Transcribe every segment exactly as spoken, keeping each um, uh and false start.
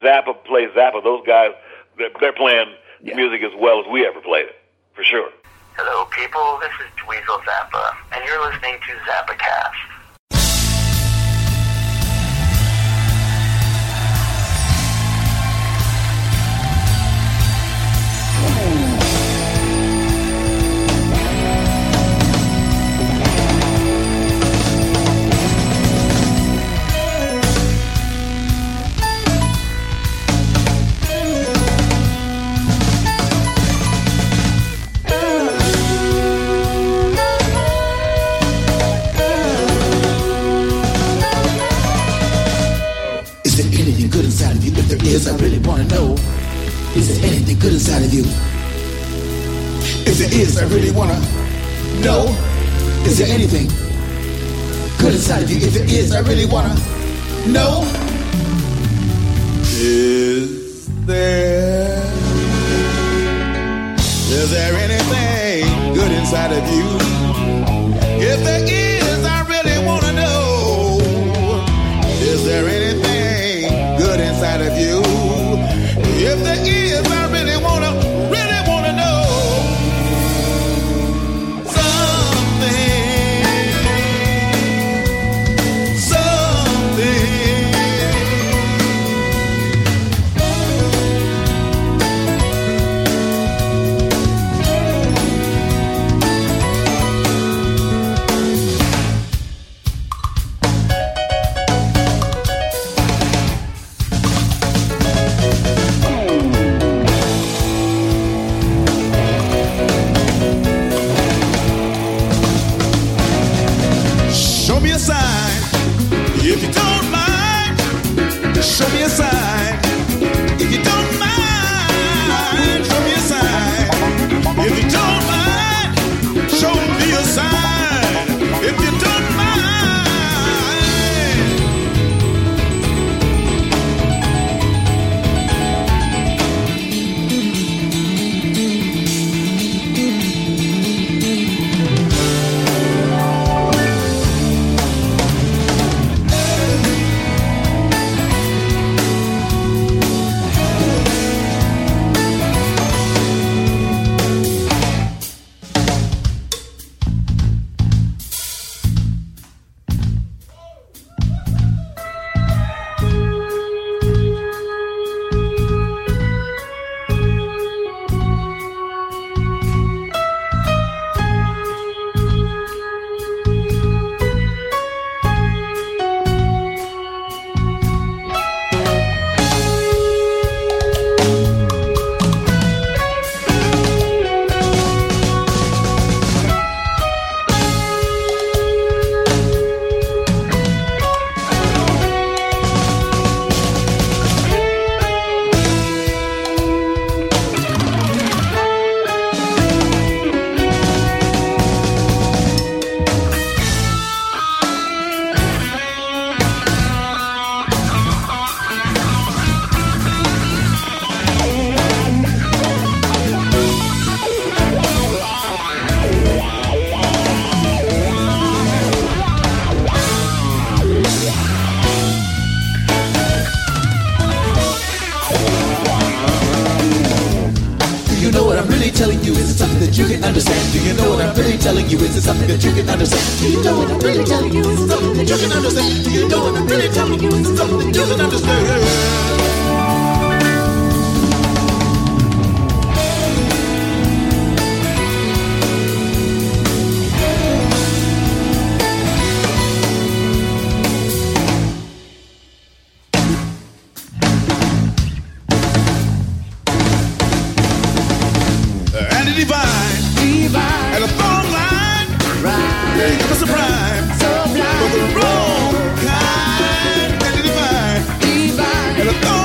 Zappa plays Zappa. Those guys, they're, they're playing yeah. music as well as we ever played it, for sure. Hello, people. This is Dweezil Zappa, and you're listening to ZappaCast. Is I really wanna know, is there anything good inside of you? If there is, I really wanna know, is there anything good inside of you? If there is, I really wanna know, is there, is there anything good inside of you? If there is, I really wanna know, is there anything good inside of you? If there is, I really wanna, really wanna know something, something. If you don't mind, show me a sign. If you don't mind, show me a sign. If you don't mind, show me a sign. If you don't mind. Telling you, is it something that you can understand? Do you know what I'm really telling you? Is it something that you can understand? Do you know what I'm really telling you? Is it something that you can understand? Do you know what I'm really telling you? Is it something that you can understand? Divine, divine, and a thorn line, right? Yeah, give us a prime, sublime, for the wrong kind. And divine, divine, and a thorn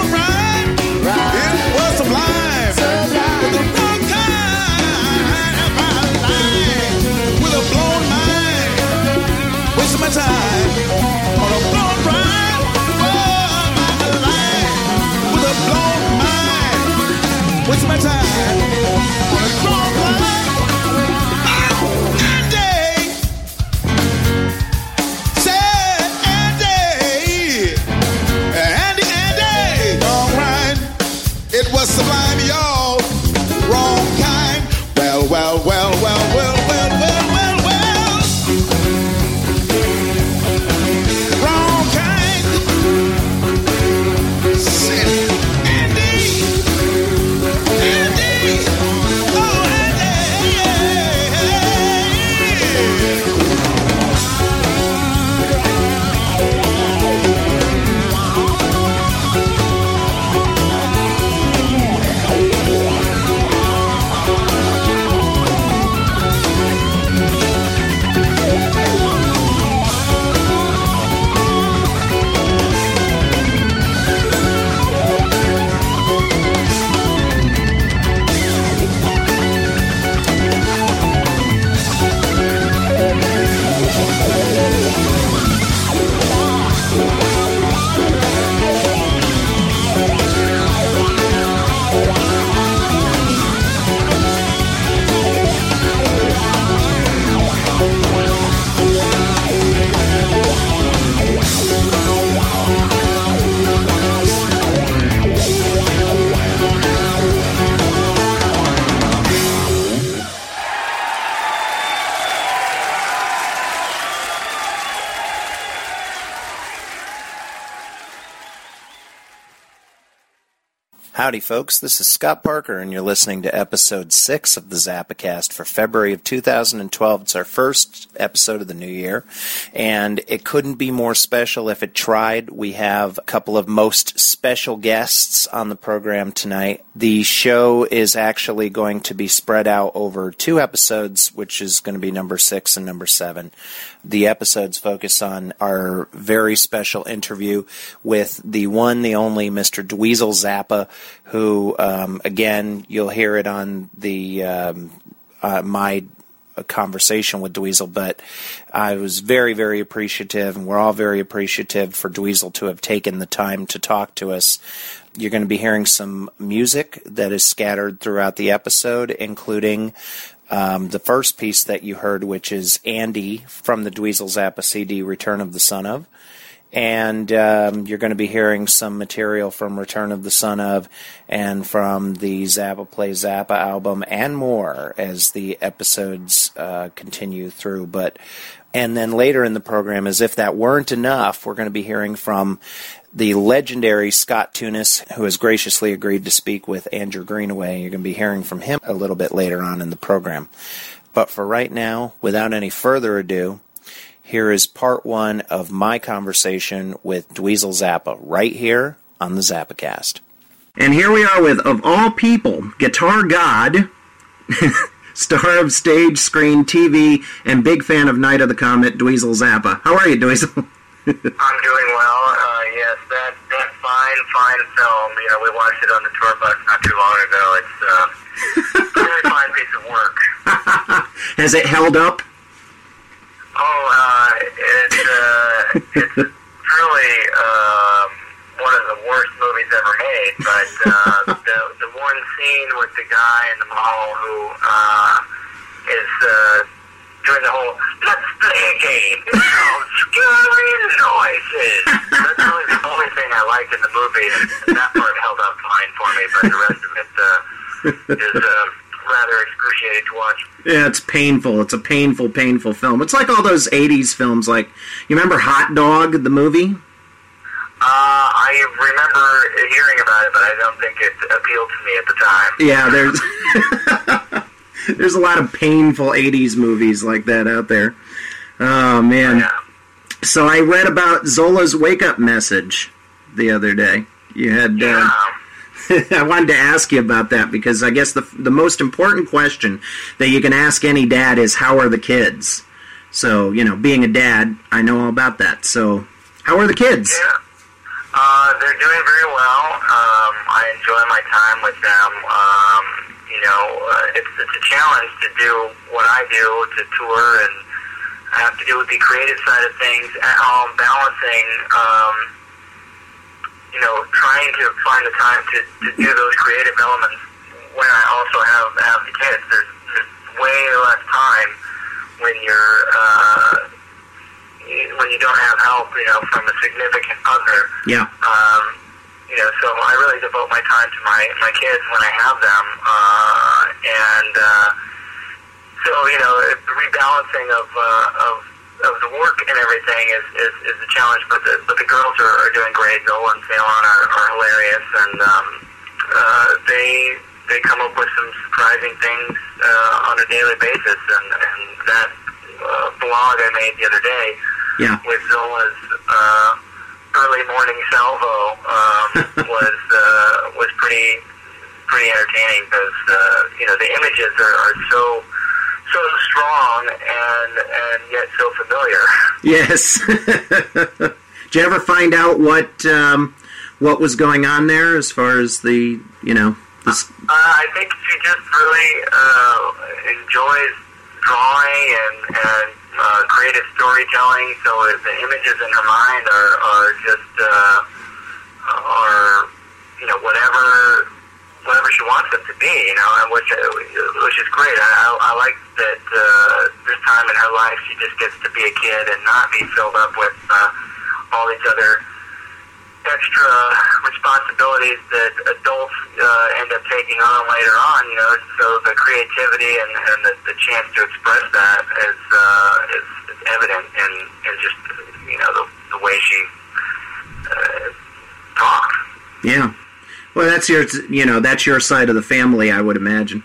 Howdy, folks. This is Scott Parker, and you're listening to episode six of the Zappacast for February of two thousand twelve. It's our first episode of the new year, and it couldn't be more special if it tried. We have a couple of most special guests on the program tonight. The show is actually going to be spread out over two episodes, which is going to be number six and number seven. The episodes focus on our very special interview with the one, the only Mister Dweezil Zappa, who, um, again, you'll hear it on the um, uh, my conversation with Dweezil, but I was very, very appreciative, and we're all very appreciative for Dweezil to have taken the time to talk to us. You're going to be hearing some music that is scattered throughout the episode, including Um, the first piece that you heard, which is Andy from the Dweezil Zappa C D, Return of the Son of. And um, you're going to be hearing some material from Return of the Son of and from the Zappa Play Zappa album and more as the episodes uh, continue through. But and then later in the program, as if that weren't enough, we're going to be hearing from the legendary Scott Tunis, who has graciously agreed to speak with Andrew Greenaway. You're going to be hearing from him a little bit later on in the program. But for right now, without any further ado, here is part one of my conversation with Dweezil Zappa, right here on the Zappacast. And here we are with, of all people, Guitar God, star of stage, screen, T V, and big fan of Night of the Comet, Dweezil Zappa. How are you, Dweezil? I'm doing well. Uh, yes, that that fine, fine film. You know, we watched it on the tour bus not too long ago. It's uh, a really fine piece of work. Has it held up? Oh, uh, it's uh, it's truly um, one of the worst movies ever made. But uh, the the one scene with the guy in the mall who uh, is. Uh, Doing the whole, let's play a game, it's called Scary Noises. That's really the only thing I liked in the movie, and that part held up fine for me, but the rest of it uh, is uh, rather excruciating to watch. Yeah, it's painful. It's a painful, painful film. It's like all those eighties films, like, you remember Hot Dog, the movie? Uh, I remember hearing about it, but I don't think it appealed to me at the time. Yeah, there's... There's a lot of painful eighties movies like that out there. Oh, man. Yeah. So I read about Zola's wake-up message the other day. You had... Yeah. Uh, I wanted to ask you about that because I guess the the most important question that you can ask any dad is, how are the kids? So, you know, being a dad, I know all about that. So, how are the kids? Yeah. Uh, they're doing very well. Um, I enjoy my time with them. Um... You know, uh, it's it's a challenge to do what I do, to tour, and I have to do with the creative side of things at home, balancing, um, you know, trying to find the time to, to do those creative elements when I also have, have the kids. There's, there's way less time when you're, uh, when you don't have help, you know, from a significant other. Yeah. Um, You know, so I really devote my time to my, my kids when I have them, uh, and uh, so you know, the rebalancing of uh, of of the work and everything is, is, is a challenge. But the but the girls are, are doing great. Zola and Ceylon are, are hilarious, and um, uh, they they come up with some surprising things uh, on a daily basis. And, and that uh, blog I made the other day yeah. with Zola's. Uh, early morning salvo um, was uh, was pretty pretty entertaining because uh, you know the images are, are so so strong and and yet so familiar. Yes. Did you ever find out what um, what was going on there as far as the you know? This... Uh, I think she just really uh, enjoys drawing and and. Uh, creative storytelling, so the images in her mind are, are just uh, are you know whatever whatever she wants them to be, you know, and which which is great. I, I, I like that uh, this time in her life she just gets to be a kid and not be filled up with uh, all these other extra responsibilities that adults uh, end up taking on later on, you know, so the creativity and, and the, the chance to express that is, uh, is, is evident in, in just, you know, the, the way she uh, talks. Yeah. Well, that's your, you know, that's your side of the family, I would imagine.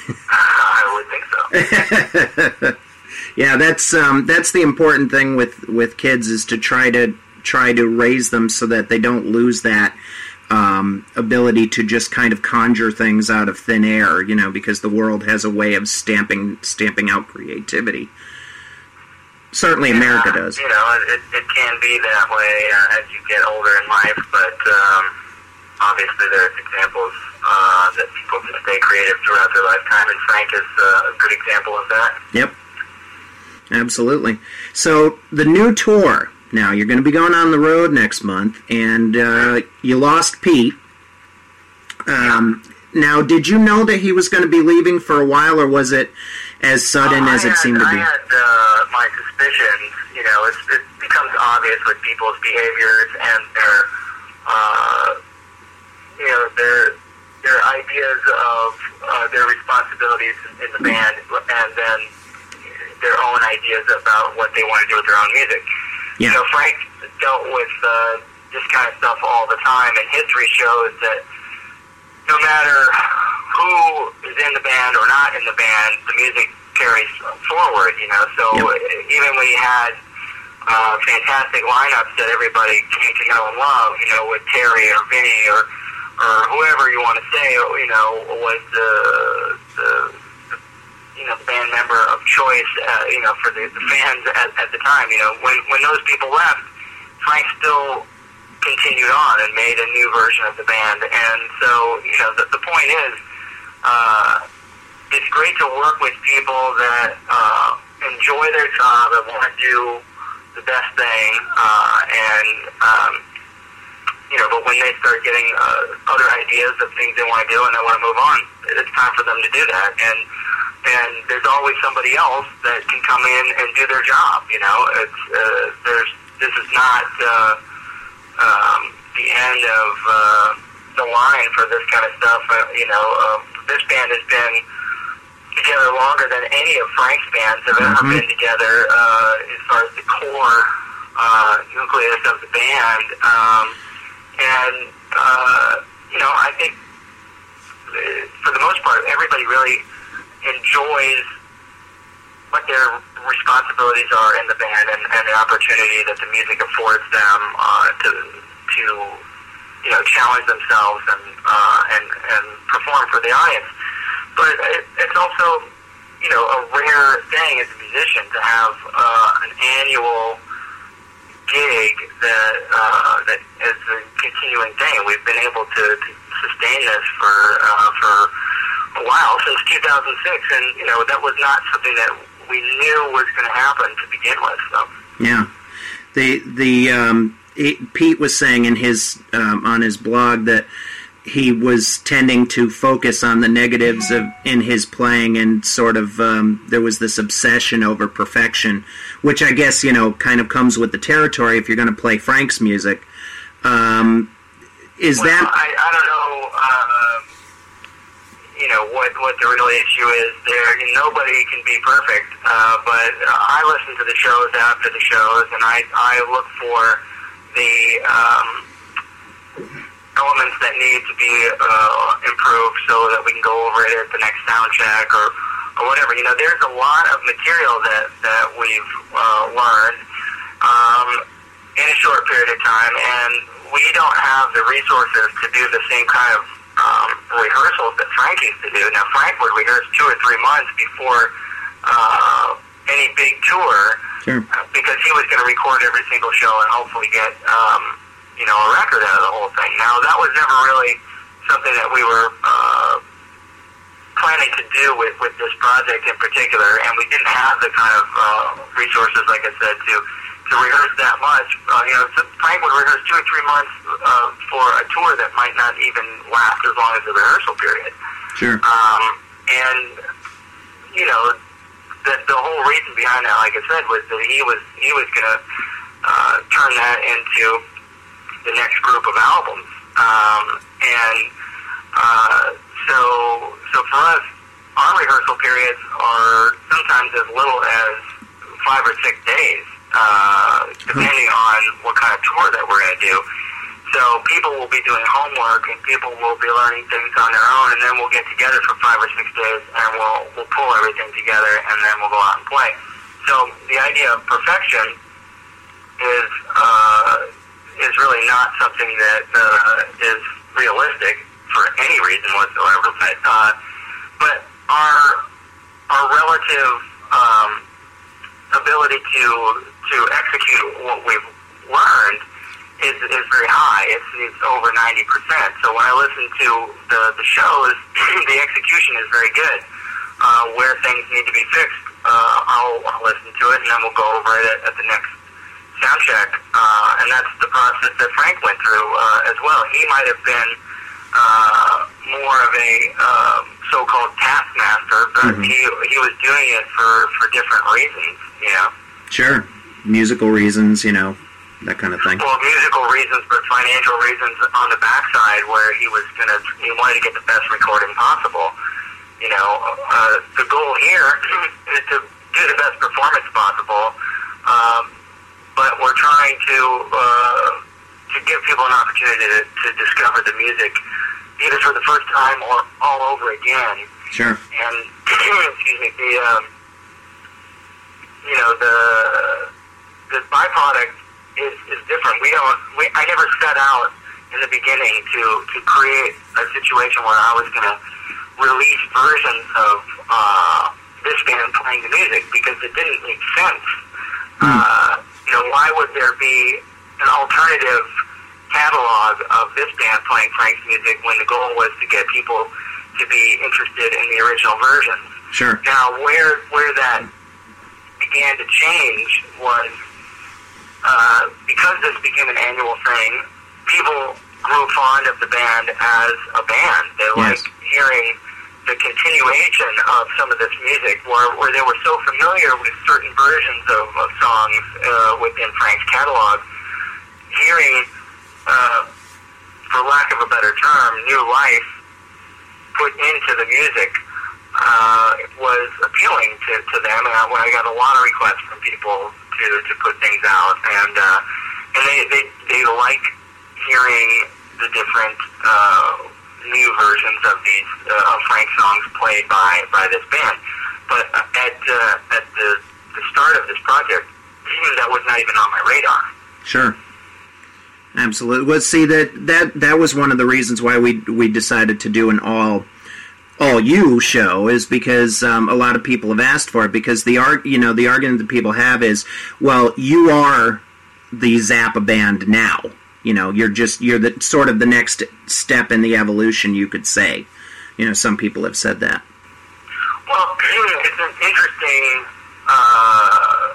I would think so. Yeah, that's um, that's the important thing with, with kids is to try to try to raise them so that they don't lose that um, ability to just kind of conjure things out of thin air, you know, because the world has a way of stamping stamping out creativity. Certainly, yeah, America does. You know, it, it can be that way uh, as you get older in life, but um, obviously there's examples uh, that people can stay creative throughout their lifetime, and Frank is uh, a good example of that. Yep. Absolutely. So the new tour, now you're going to be going on the road next month, and uh, you lost Pete. Um, now, did you know that he was going to be leaving for a while, or was it as sudden uh, as it had, seemed to be? I had uh, my suspicions. You know, it's, it becomes obvious with people's behaviors and their, uh, you know, their their ideas of uh, their responsibilities in the band, and then their own ideas about what they want to do with their own music. Yeah. You know, Frank dealt with uh, this kind of stuff all the time, and history shows that no matter who is in the band or not in the band, the music carries forward, you know. So yep. even when he had uh, fantastic lineups that everybody came to know and love, you know, with Terry or Vinny or, or whoever you want to say, you know, was the... the you know, band member of choice, uh, you know, for the, the fans at, at the time. You know, when when those people left, Frank still continued on and made a new version of the band. And so, you know, the, the point is, uh, it's great to work with people that uh, enjoy their job and want to do the best thing. Uh, and, um, you know, but when they start getting uh, other ideas of things they want to do and they want to move on, it's time for them to do that. And And there's always somebody else that can come in and do their job. You know, it's uh, there's this is not uh, um, the end of uh, the line for this kind of stuff. Uh, you know, uh, this band has been together longer than any of Frank's bands have ever mm-hmm. been together. Uh, as far as the core uh, nucleus of the band, um, and uh, you know, I think uh, for the most part, everybody really enjoys what their responsibilities are in the band and, and the opportunity that the music affords them uh, to to you know challenge themselves and uh, and and perform for the audience. But it, it's also you know a rare thing as a musician to have uh, an annual gig that uh, that is a continuing thing. We've been able to, to sustain this for uh, for a while, since two thousand six, and you know that was not something that we knew was going to happen to begin with. So. Yeah, the the um, he, Pete was saying in his um, on his blog that he was tending to focus on the negatives of in his playing, and sort of um, there was this obsession over perfection, which I guess you know kind of comes with the territory if you're going to play Frank's music. Um, is well, that? I, I don't know. Uh, You know what? What the real issue is there? Nobody can be perfect, uh, but I listen to the shows after the shows, and I I look for the um, elements that need to be uh, improved so that we can go over it at the next sound check or or whatever. You know, there's a lot of material that that we've uh, learned um, in a short period of time, and we don't have the resources to do the same kind of Um, rehearsals that Frank used to do. Now, Frank would rehearse two or three months before uh, any big tour, sure. uh, because he was going to record every single show and hopefully get, um, you know, a record out of the whole thing. Now, that was never really something that we were uh, planning to do with, with this project in particular, and we didn't have the kind of uh, resources, like I said, to to rehearse that much. Uh, you know, so Frank would rehearse two or three months uh, for a tour that might not even last as long as the rehearsal period. Sure. Um, and you know, the the whole reason behind that, like I said, was that he was he was going to uh, turn that into the next group of albums. Um, and uh, so so for us, our rehearsal periods are sometimes as little as five or six days. Uh, depending on what kind of tour that we're going to do. So people will be doing homework, and people will be learning things on their own, and then we'll get together for five or six days, and we'll we'll pull everything together, and then we'll go out and play. So the idea of perfection is uh, is really not something that uh, is realistic for any reason whatsoever. But uh, but our our relative um, ability to to execute what we've learned is is very high. It's, it's over ninety percent. So when I listen to the, the shows, the execution is very good. Uh, where things need to be fixed, uh, I'll, I'll listen to it, and then we'll go over it at, at the next sound check. Uh, and that's the process that Frank went through uh, as well. He might have been uh, more of a uh, so-called taskmaster, but mm-hmm. he he was doing it for, for different reasons, you know? Sure. Musical reasons, you know, that kind of thing. Well, musical reasons, but financial reasons on the backside, where he was gonna, he wanted to get the best recording possible. You know, uh, the goal here is to do the best performance possible, um, but we're trying to uh, to give people an opportunity to, to discover the music either for the first time or all over again. Sure. And excuse me, the um, you know the the byproduct is, is different. We don't. We, I never set out in the beginning to to create a situation where I was going to release versions of uh, this band playing the music, because it didn't make sense. Mm. Uh, you know, why would there be an alternative catalog of this band playing Frank's music when the goal was to get people to be interested in the original versions? Sure. Now, where where that began to change was uh, because this became an annual thing, people grew fond of the band as a band. They yes. liked hearing the continuation of some of this music, where, where they were so familiar with certain versions of, of songs uh, within Frank's catalog. Hearing, uh, for lack of a better term, new life put into the music uh, was appealing to, to them, and I, I got a lot of requests from people to, to put things out, and uh, and they, they, they like hearing the different uh, new versions of these uh, of Frank songs played by, by this band. But at uh, at the, the start of this project, that was not even on my radar. Sure. Absolutely. Well, see, that, that that was one of the reasons why we we decided to do an all all you show, is because um, a lot of people have asked for it, because the arg you know the argument that people have is, well, you are the Zappa band now. You know, you're just, you're the sort of the next step in the evolution, you could say. You know, some people have said that. Well, it's an interesting uh,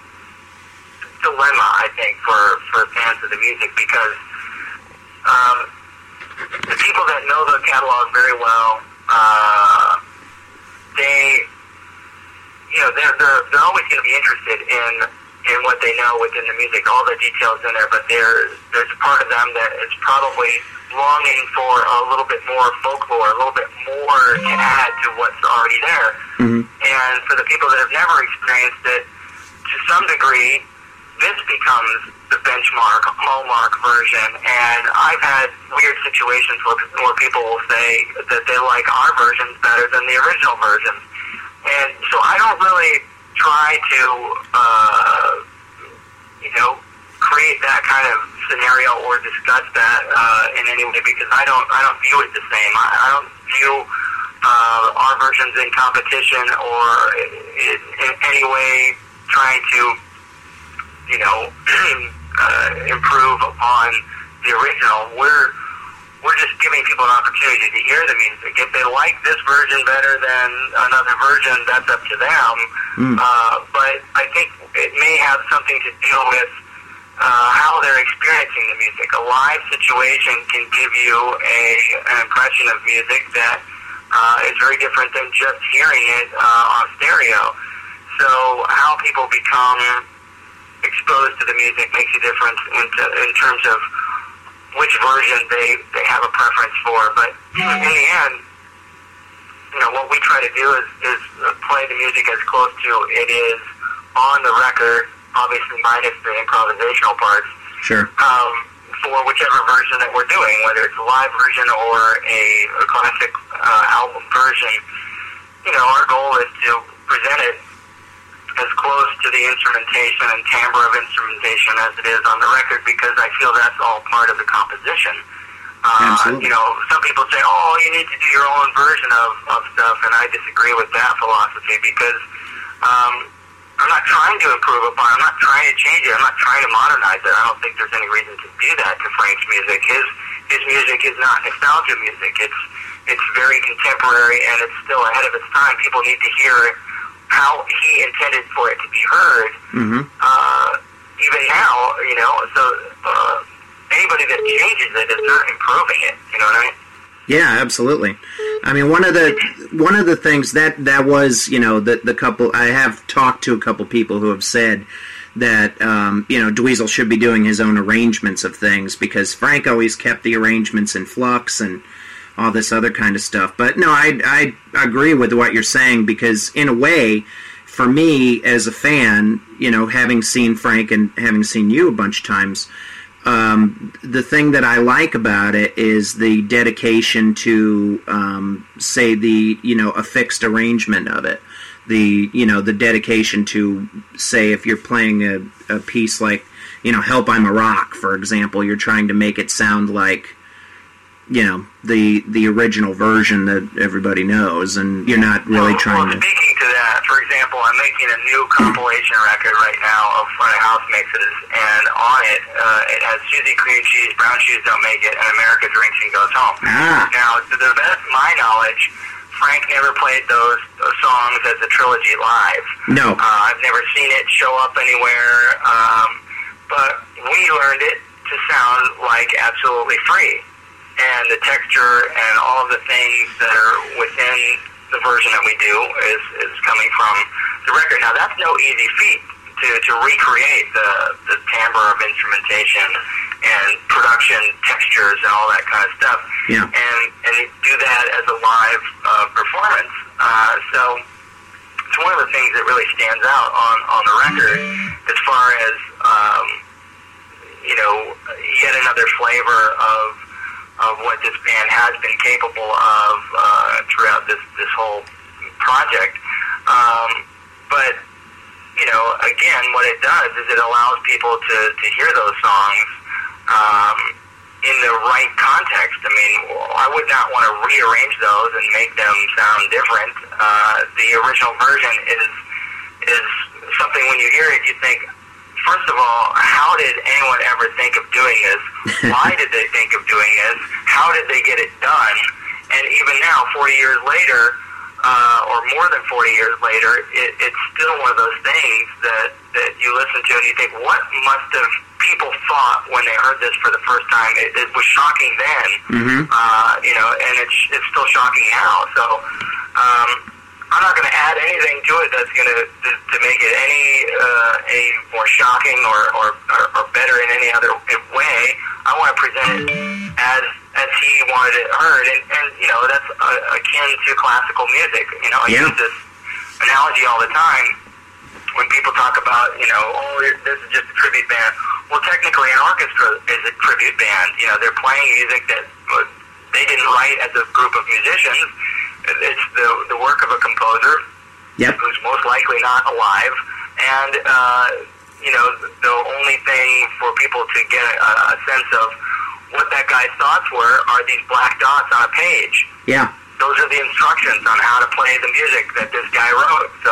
dilemma, I think, for, for fans of the music, because um, the people that know the catalog very well, uh, they, you know, they're, they're, they're always going to be interested in in what they know within the music, all the details in there, but there, there's a part of them that is probably longing for a little bit more folklore, a little bit more to add to what's already there. Mm-hmm. And for the people that have never experienced it, to some degree, this becomes the benchmark, hallmark version. And I've had weird situations where, where people will say that they like our versions better than the original versions. And so I don't really try to, uh, you know, create that kind of scenario or discuss that uh, in any way, because I don't, I don't view it the same. I, I don't view uh, our versions in competition or in, in any way trying to, you know, uh, improve upon the original. We're We're just giving people an opportunity to hear the music. If they like this version better than another version, that's up to them. Mm. Uh, but I think it may have something to do with uh, how they're experiencing the music. A live situation can give you a, an impression of music that uh, is very different than just hearing it uh, on stereo. So how people become exposed to the music makes a difference in, in terms of which version they, they have a preference for. But in the end, you know, what we try to do is, is play the music as close to it is on the record, obviously minus the improvisational parts. Sure. Um, for whichever version that we're doing, whether it's a live version or a, a classic uh, album version. You know, our goal is to present it as close to the instrumentation and timbre of instrumentation as it is on the record, because I feel that's all part of the composition. Uh, you know, some people say, oh, you need to do your own version of, of stuff, and I disagree with that philosophy, because um, I'm not trying to improve upon it. I'm not trying to change it. I'm not trying to modernize it. I don't think there's any reason to do that to Frank's music. His his music is not nostalgia music. It's it's very contemporary, and it's still ahead of its time. People need to hear how he intended for it to be heard, mm-hmm. uh, even now, you know, so uh, anybody that changes it is not improving it, you know what I mean? Yeah, absolutely. I mean, one of the one of the things that, that was, you know, the the couple, I have talked to a couple people who have said that, um, you know, Dweezil should be doing his own arrangements of things, because Frank always kept the arrangements in flux and all this other kind of stuff. But no, I, I agree with what you're saying, because in a way, for me as a fan, you know, having seen Frank and having seen you a bunch of times, um, the thing that I like about it is the dedication to, um, say, the, you know, a fixed arrangement of it. The, you know, the dedication to, say, if you're playing a, a piece like, you know, Help I'm a Rock, for example, you're trying to make it sound like, you know, the the original version that everybody knows, and you're not really well, trying well, to... Speaking to that, for example, I'm making a new compilation record right now of front of house mixes, and on it, uh, it has Susie Cream Cheese, Brown Shoes Don't Make It, and America Drinks and Goes Home. Ah. Now, to the best of my knowledge, Frank never played those, those songs as a trilogy live. No. Uh, I've never seen it show up anywhere, um, but we learned it to sound like Absolutely Free. And the texture and all of the things that are within the version that we do is, is coming from the record. Now, that's no easy feat to, to recreate the, the timbre of instrumentation and production textures and all that kind of stuff. Yeah. And, and do that as a live uh, performance. Uh, so it's one of the things that really stands out on, on the record as far as, um, you know, yet another flavor of of what this band has been capable of uh, throughout this, this whole project. Um, but, you know, again, what it does is it allows people to, to hear those songs um, in the right context. I mean, I would not want to rearrange those and make them sound different. Uh, the original version is is something, when you hear it, you think, first of all, how did anyone ever think of doing this? Why did they think of doing this? How did they get it done? And even now, forty years later, uh, or more than forty years later, it, it's still one of those things that, that you listen to and you think, what must have people thought when they heard this for the first time? It, it was shocking then, Mm-hmm. uh, you know, and it's, it's still shocking now. So, um, I'm not going to add anything to it that's going to to make it any uh, any more shocking or, or, or better in any other way. I want to present it as as he wanted it heard, and, and you know, that's uh, akin to classical music. You know, I Yeah. use this analogy all the time when people talk about, you know, oh, this is just a tribute band. Well, technically, an orchestra is a tribute band. You know, they're playing music that they didn't write as a group of musicians. It's the the work of a composer, Yep. who's most likely not alive, and uh, you know, the only thing for people to get a, a sense of what that guy's thoughts were are these black dots on a page. Yeah. Those are the instructions on how to play the music that this guy wrote. So,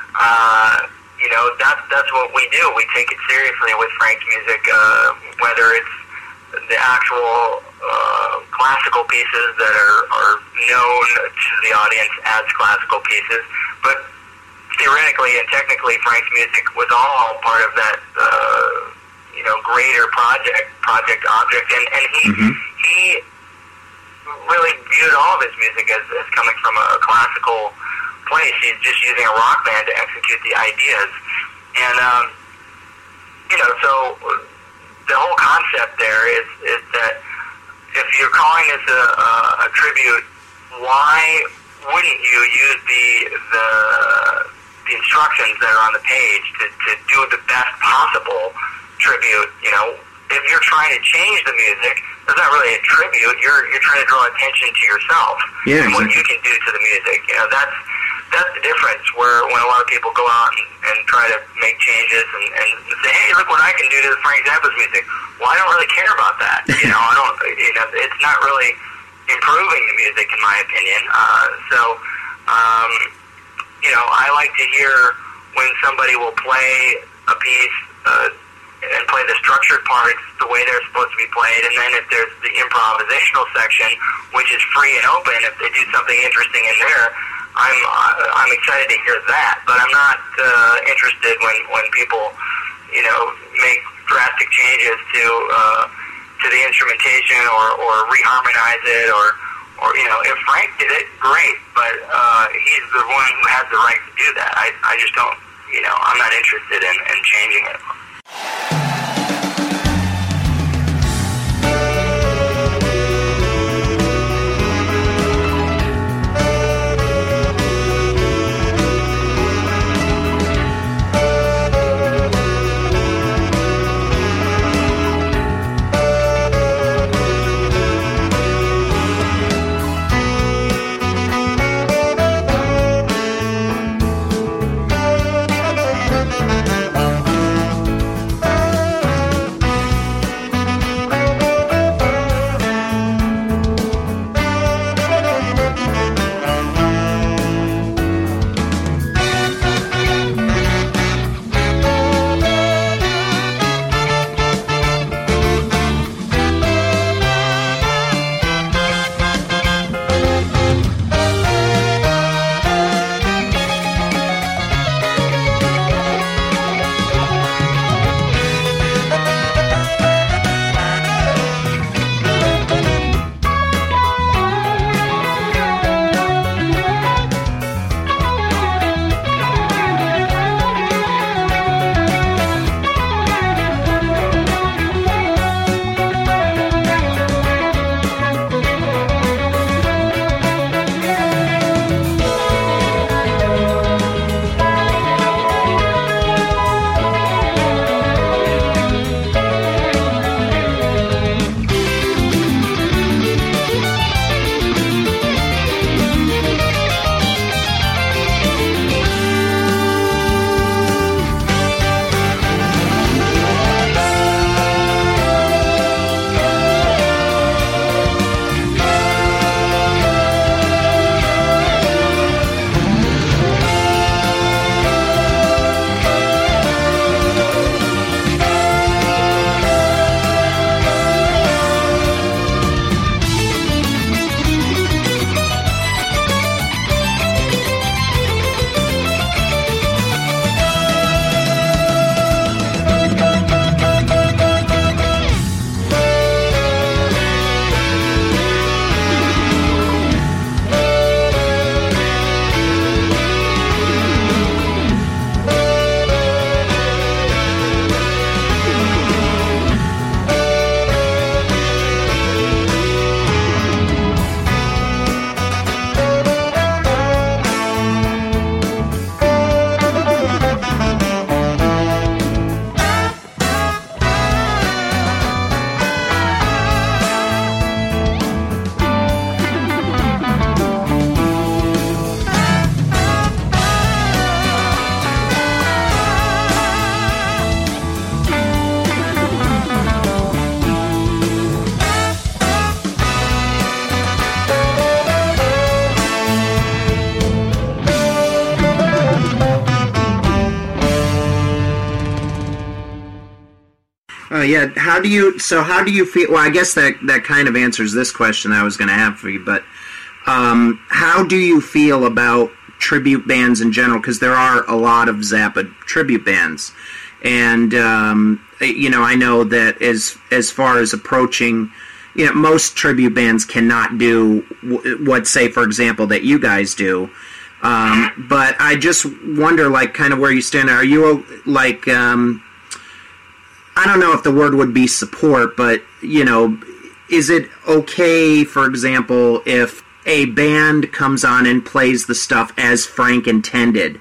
uh, you know, that's that's what we do. We take it seriously with Frank's music, uh, whether it's the actual uh, classical pieces that are, are known to the audience as classical pieces, but theoretically and technically Frank's music was all part of that, uh, you know, greater project, project object, and, and he Mm-hmm. he really viewed all of his music as, as coming from a, a classical place. He's just using a rock band to execute the ideas, and um, you know, so the whole concept there is is that if you're calling this a, a, a tribute, why wouldn't you use the the the instructions that are on the page to, to do the best possible tribute? You know, if you're trying to change the music, that's not really a tribute. You're you're trying to draw attention to yourself yeah, and what exactly. you can do to the music. You know, that's that's the difference. Where when a lot of people go out and, and try to make changes and, and say, hey, look what I can do to Frank Zappa's music. Well, I don't really care about that. You know, I don't. You know, it's not really improving the music, in my opinion. Uh, so, um, you know, I like to hear when somebody will play a piece uh, and play the structured parts the way they're supposed to be played, and then if there's the improvisational section, which is free and open, if they do something interesting in there, I'm uh, I'm excited to hear that. But I'm not uh, interested when when people, you know, make drastic changes to uh, to the instrumentation or or reharmonize it or. Or, you know, if Frank did it, great, but uh, he's the one who has the right to do that. I, I just don't, you know, I'm not interested in, in changing it. Uh, yeah, how do you, so how do you feel, well, I guess that, that kind of answers this question I was going to have for you, but um, how do you feel about tribute bands in general? Because there are a lot of Zappa tribute bands, and, um, you know, I know that as as far as approaching, you know, most tribute bands cannot do w- what, say, for example, that you guys do, um, but I just wonder, like, kind of where you stand. Are you, like, um, I don't know if the word would be support, but, you know, is it okay, for example, if a band comes on and plays the stuff as Frank intended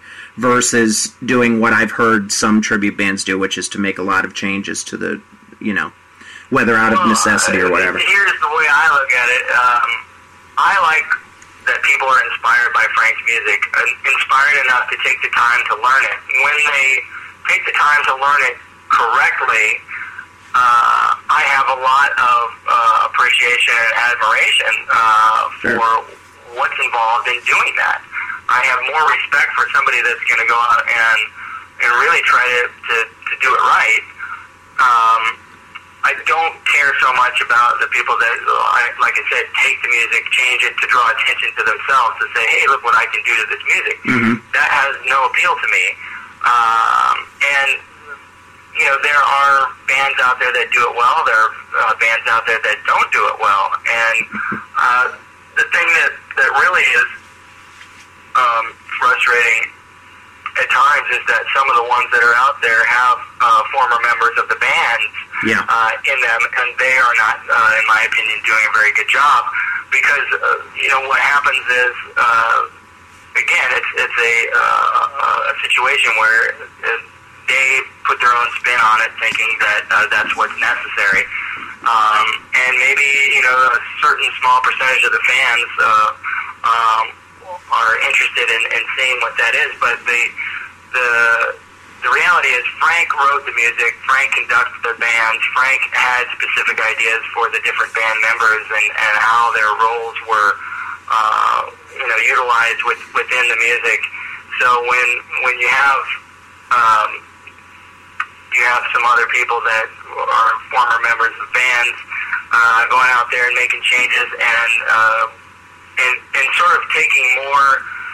versus doing what I've heard some tribute bands do, which is to make a lot of changes to the, you know, whether out of Well, necessity or whatever. Here's the way I look at it. Um, I like that people are inspired by Frank's music, uh, inspired enough to take the time to learn it. When they take the time to learn it correctly, uh, I have a lot of uh, appreciation and admiration uh, Sure. for what's involved in doing that. I have more respect for somebody that's going to go out and and really try to, to, to do it right. Um, I don't care so much about the people that, like I said, take the music, change it to draw attention to themselves, to say, hey, look what I can do to this music. Mm-hmm. That has no appeal to me. Um, and, you know, there are bands out there that do it well. There are uh, bands out there that don't do it well. And uh, the thing that, that really is um, frustrating at times is that some of the ones that are out there have uh, former members of the band Yeah. uh, in them, and they are not, uh, in my opinion, doing a very good job. Because uh, you know what happens is, uh, again, it's it's a, uh, a situation where they put their own spin on it, thinking that uh, that's what's necessary, um, and maybe you know a certain small percentage of the fans uh, um, are interested in, in seeing what that is, but the the the reality is Frank wrote the music, Frank conducted the band, Frank had specific ideas for the different band members and, and how their roles were uh, you know utilized with, within the music. So when when you have um, you have some other people that are former members of bands uh, going out there and making changes and uh, and, and sort of taking more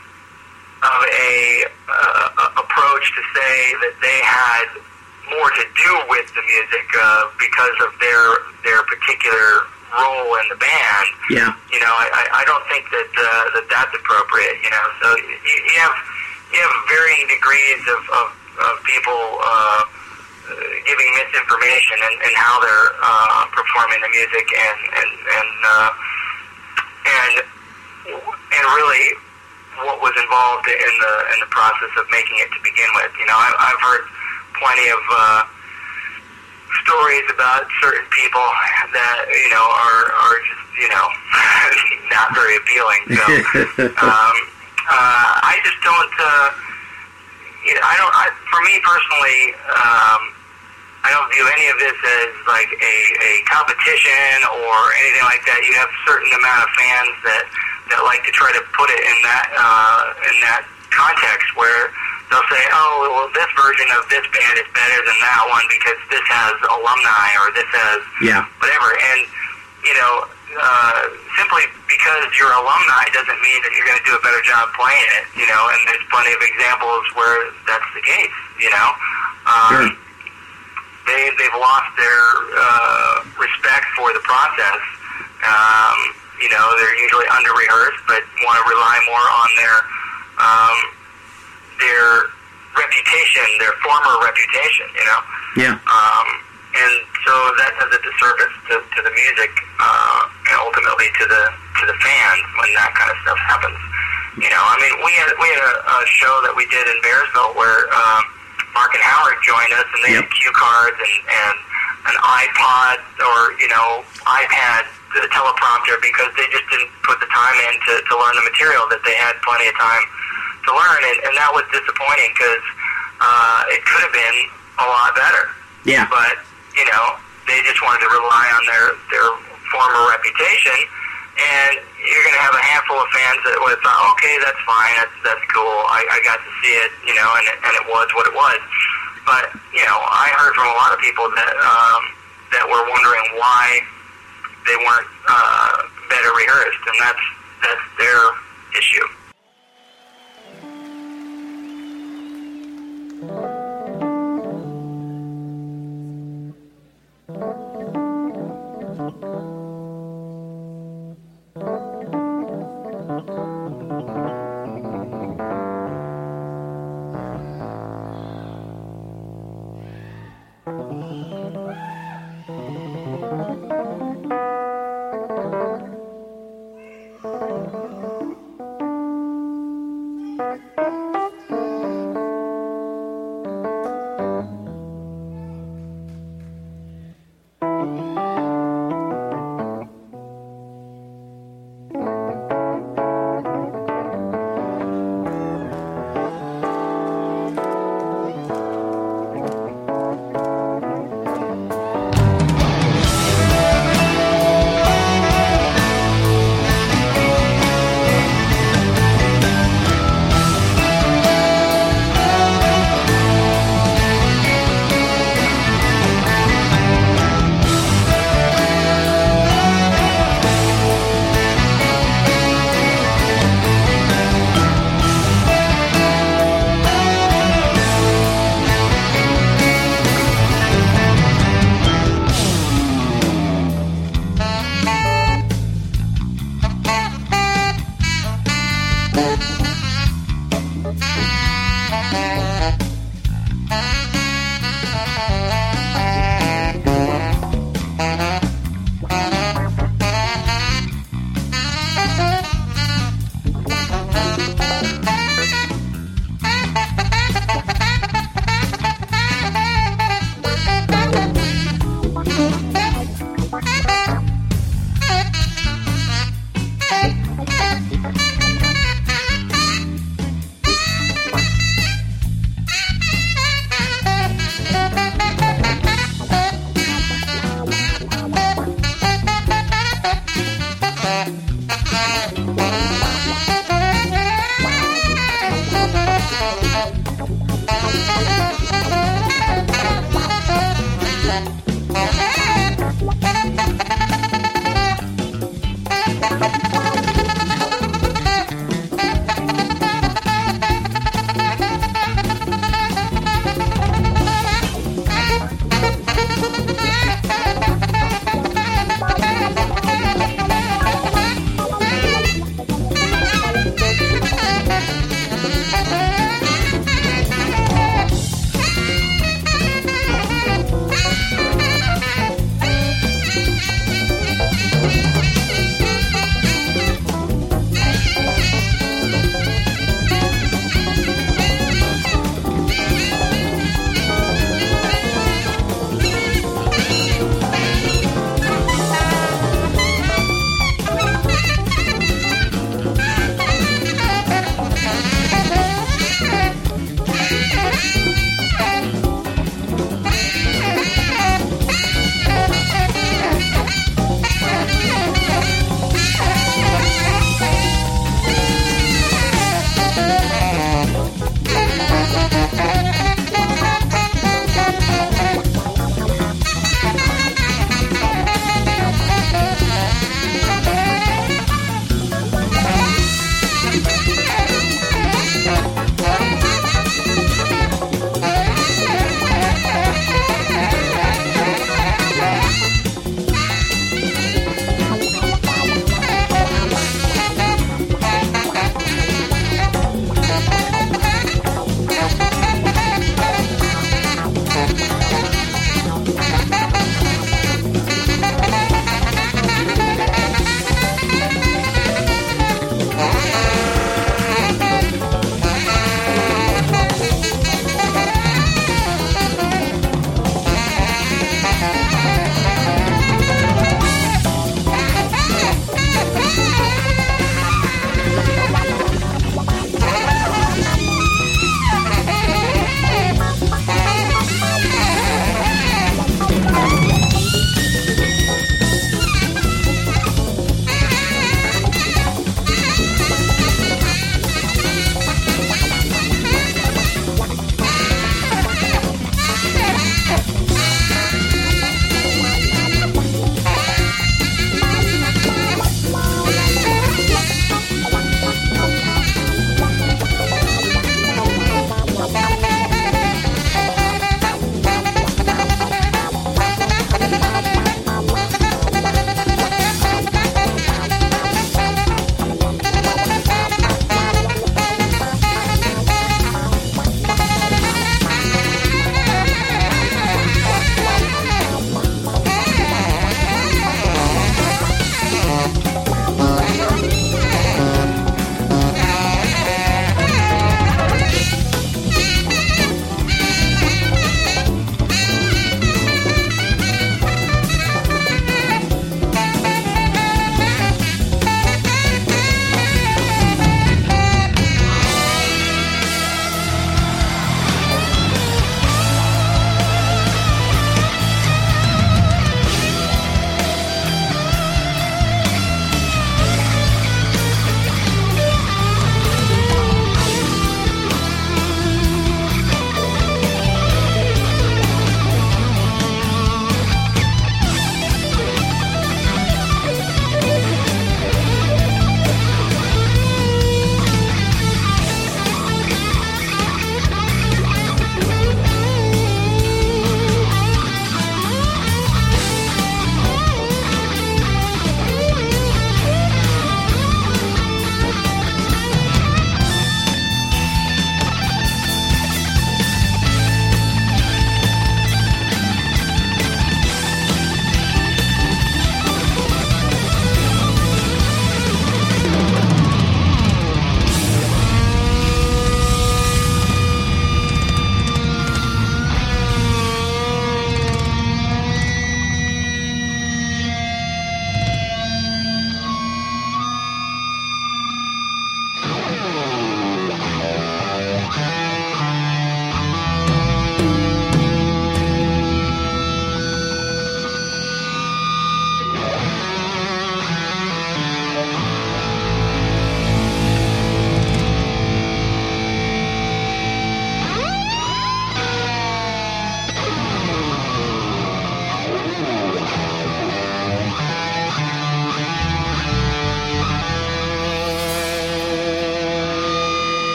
of a uh, approach to say that they had more to do with the music uh, because of their their particular role in the band. Yeah. You know, I, I don't think that uh, that that's appropriate. You know, so you, you have you have varying degrees of of, of people uh, giving misinformation and, and how they're uh, performing the music and and and uh, and and really what was involved in the in the process of making it to begin with. You know, I, I've heard plenty of uh, stories about certain people that you know are are just you know not very appealing. So um, uh, I just don't. Uh, you know, I don't. I, for me personally, um, I don't view any of this as like a, a competition or anything like that. You have a certain amount of fans that. that like to try to put it in that uh, in that context where they'll say, oh, well, this version of this band is better than that one because this has alumni or this has Yeah. whatever. And, you know, uh, simply because you're alumni doesn't mean that you're going to do a better job playing it, you know, and there's plenty of examples where that's the case, you know. Um, Sure. They, they've lost their uh, respect for the process. Um, You know, they're usually under-rehearsed, but want to rely more on their um, their reputation, their former reputation, you know? Yeah. Um, and so that does a disservice to, to the music uh, and ultimately to the to the fans when that kind of stuff happens. You know, I mean, we had we had a, a show that we did in Bearsville where um, Mark and Howard joined us, and they Yep. had cue cards and, and an iPod or, you know, iPad, the teleprompter, because they just didn't put the time in to, to learn the material that they had plenty of time to learn, and, and that was disappointing because uh, it could have been a lot better. Yeah. But, you know, they just wanted to rely on their, their former reputation, and you're going to have a handful of fans that would have thought, okay, that's fine, that's that's cool, I, I got to see it, you know, and it, and it was what it was. But, you know, I heard from a lot of people that um, that were wondering why they weren't uh, better rehearsed, and that's that's their issue.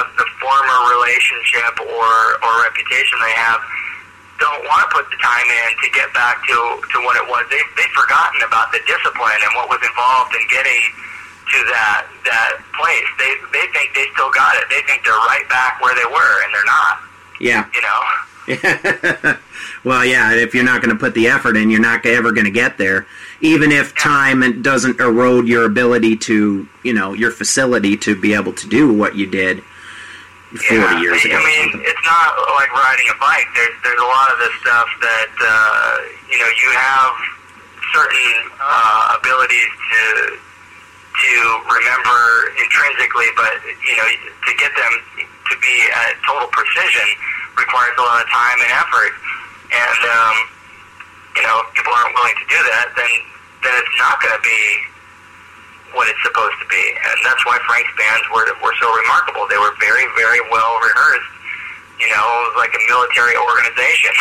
the, the former relationship or, or reputation they have don't want to put the time in to get back to, to what it was. They, they've forgotten about the discipline and what was involved in getting to that that place. They they think they still got it. They think they're right back where they were, and they're not. Yeah. You know? Well, yeah, if you're not going to put the effort in, you're not ever going to get there. Even if time doesn't erode your ability to, you know, your facility to be able to do what you did forty yeah, years ago. I mean, it's not like riding a bike. There's there's a lot of this stuff that, uh, you know, you have certain uh, abilities to to remember intrinsically, but, you know, to get them to be at total precision requires a lot of time and effort. And, um, you know, if people aren't willing to do that, then, then it's not going to be what it's supposed to be. And that's why Frank's bands were were so remarkable. They were very, very well rehearsed. You know, it was like a military organization.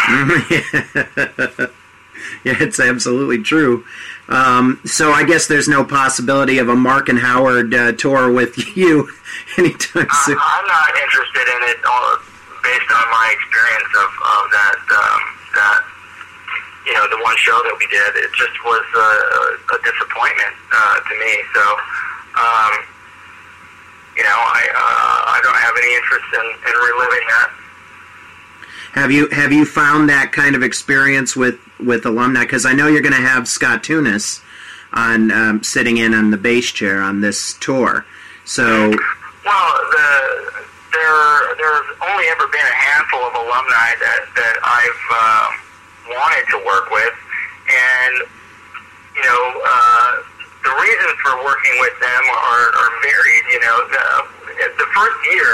Yeah, it's absolutely true. Um, so I guess there's no possibility of a Mark and Howard uh, tour with you anytime soon. Uh, I'm not interested in it all based on my experience of, of that, um, that, you know, the one show that we did. It just was a, a disappointment uh, to me. So, um, you know, I uh, I don't have any interest in, in reliving that. Have you have you found that kind of experience with, with alumni? Because I know you're going to have Scott Tunis on um, sitting in on the bass chair on this tour. So, well, the, there there's only ever been a handful of alumni that that I've uh, wanted to work with, and you know, uh, the reasons for working with them are, are varied. You know, the, the first year,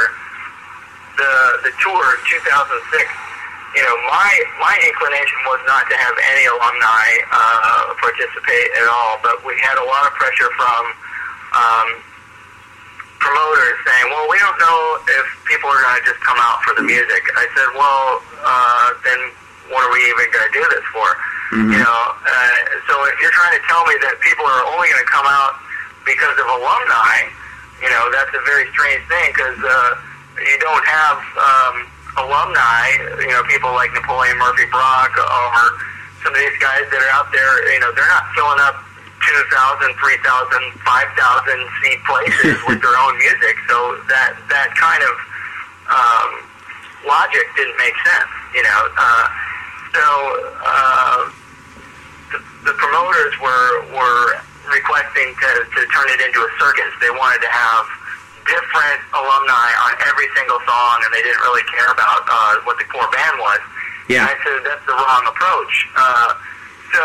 the the tour two thousand six. You know, my my inclination was not to have any alumni uh, participate at all, but we had a lot of pressure from um, promoters saying, well, we don't know if people are going to just come out for the music. I said, well, uh, then what are we even going to do this for? Mm-hmm. You know, uh, so if you're trying to tell me that people are only going to come out because of alumni, you know, that's a very strange thing, because uh, you don't have um, alumni, you know, people like Napoleon Murphy Brock or some of these guys that are out there, you know, they're not filling up two thousand, three thousand, five thousand seat places with their own music. So that that kind of um, logic didn't make sense, you know. Uh, so uh, the, the promoters were were requesting to, to turn it into a circus. They wanted to have different alumni on every single song, and they didn't really care about uh, what the core band was. Yeah. And I said, that's the wrong approach. Uh, so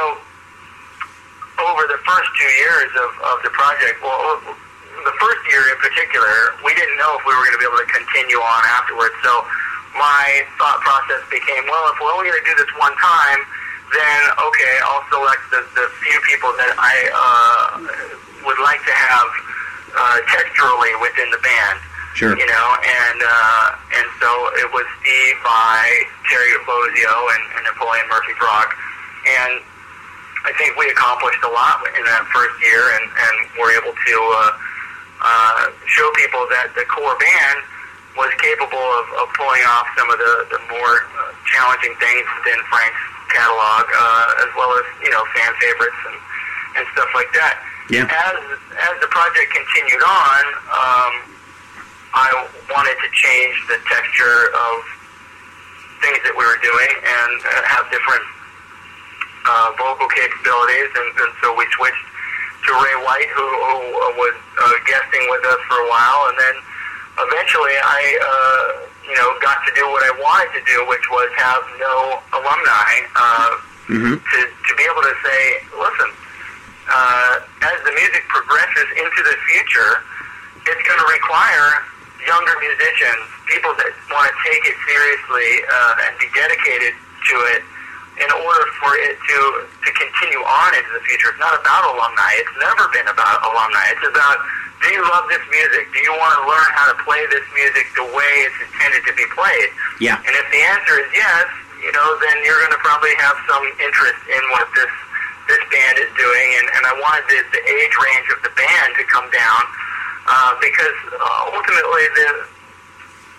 over the first two years of, of the project, well, the first year in particular, we didn't know if we were going to be able to continue on afterwards. So my thought process became, well, if we're only going to do this one time, then, okay, I'll select the, the few people that I uh, would like to have Uh, texturally within the band, sure. You know, and uh, and so it was Steve, I, Terry Bozio, and, and Napoleon Murphy Brock, and I think we accomplished a lot in that first year, and, and were able to uh, uh, show people that the core band was capable of, of pulling off some of the, the more uh, challenging things within Frank's catalog, uh, as well as, you know, fan favorites and, and stuff like that. Yeah. As as the project continued on, um, I wanted to change the texture of things that we were doing and uh, have different uh, vocal capabilities, and, and so we switched to Ray White, who, who was uh, guesting with us for a while, and then eventually I, uh, you know, got to do what I wanted to do, which was have no alumni, uh, mm-hmm. to to be able to say, listen. Uh, as the music progresses into the future, it's going to require younger musicians, people that want to take it seriously uh, and be dedicated to it in order for it to, to continue on into the future. It's not about alumni. It's never been about alumni. It's about, do you love this music? Do you want to learn how to play this music the way it's intended to be played? Yeah. And if the answer is yes, you know, then you're going to probably have some interest in what this this band is doing, and, and I wanted the, the age range of the band to come down, uh, because uh, ultimately the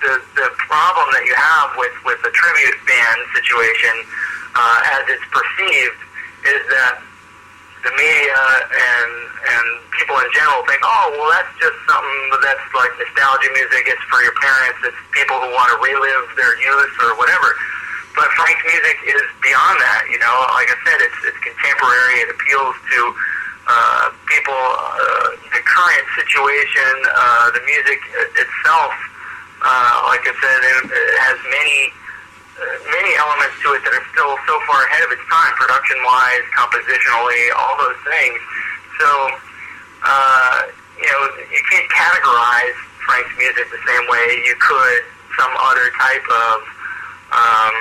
the the problem that you have with with the tribute band situation, uh, as it's perceived, is that the media and and people in general think, oh, well, that's just something that's like nostalgia music. It's for your parents. It's people who want to relive their youth or whatever. But Frank's music is beyond that. You know, like I said, it's it's contemporary. It appeals to uh, people, uh, the current situation. Uh, the music itself, uh, like I said, it, it has many. many elements to it that are still so far ahead of its time, production-wise, compositionally, all those things. So, uh, you know, you can't categorize Frank's music the same way you could some other type of um,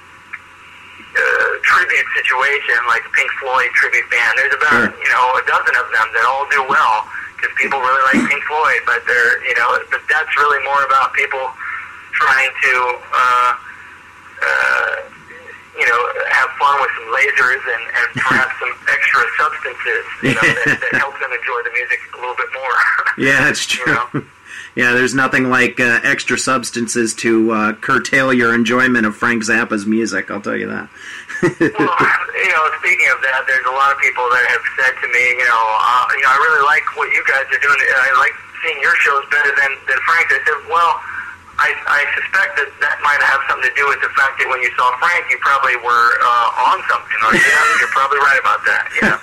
uh, tribute situation, like a Pink Floyd tribute band. There's about, you know, a dozen of them that all do well because people really like Pink Floyd, but they're, you know, but that's really more about people trying to, uh, Uh, you know, have fun with some lasers and, and perhaps some extra substances, you know, that, that help them enjoy the music a little bit more. Yeah, that's true. You know? Yeah, there's nothing like uh, extra substances to uh, curtail your enjoyment of Frank Zappa's music, I'll tell you that. Well, you know, speaking of that, there's a lot of people that have said to me, you know, uh, you know, I really like what you guys are doing. I like seeing your shows better than, than Frank's. I said, well, I, I suspect that that might have something to do with the fact that when you saw Frank, you probably were uh, on something, or you know, you're probably right about that. You know?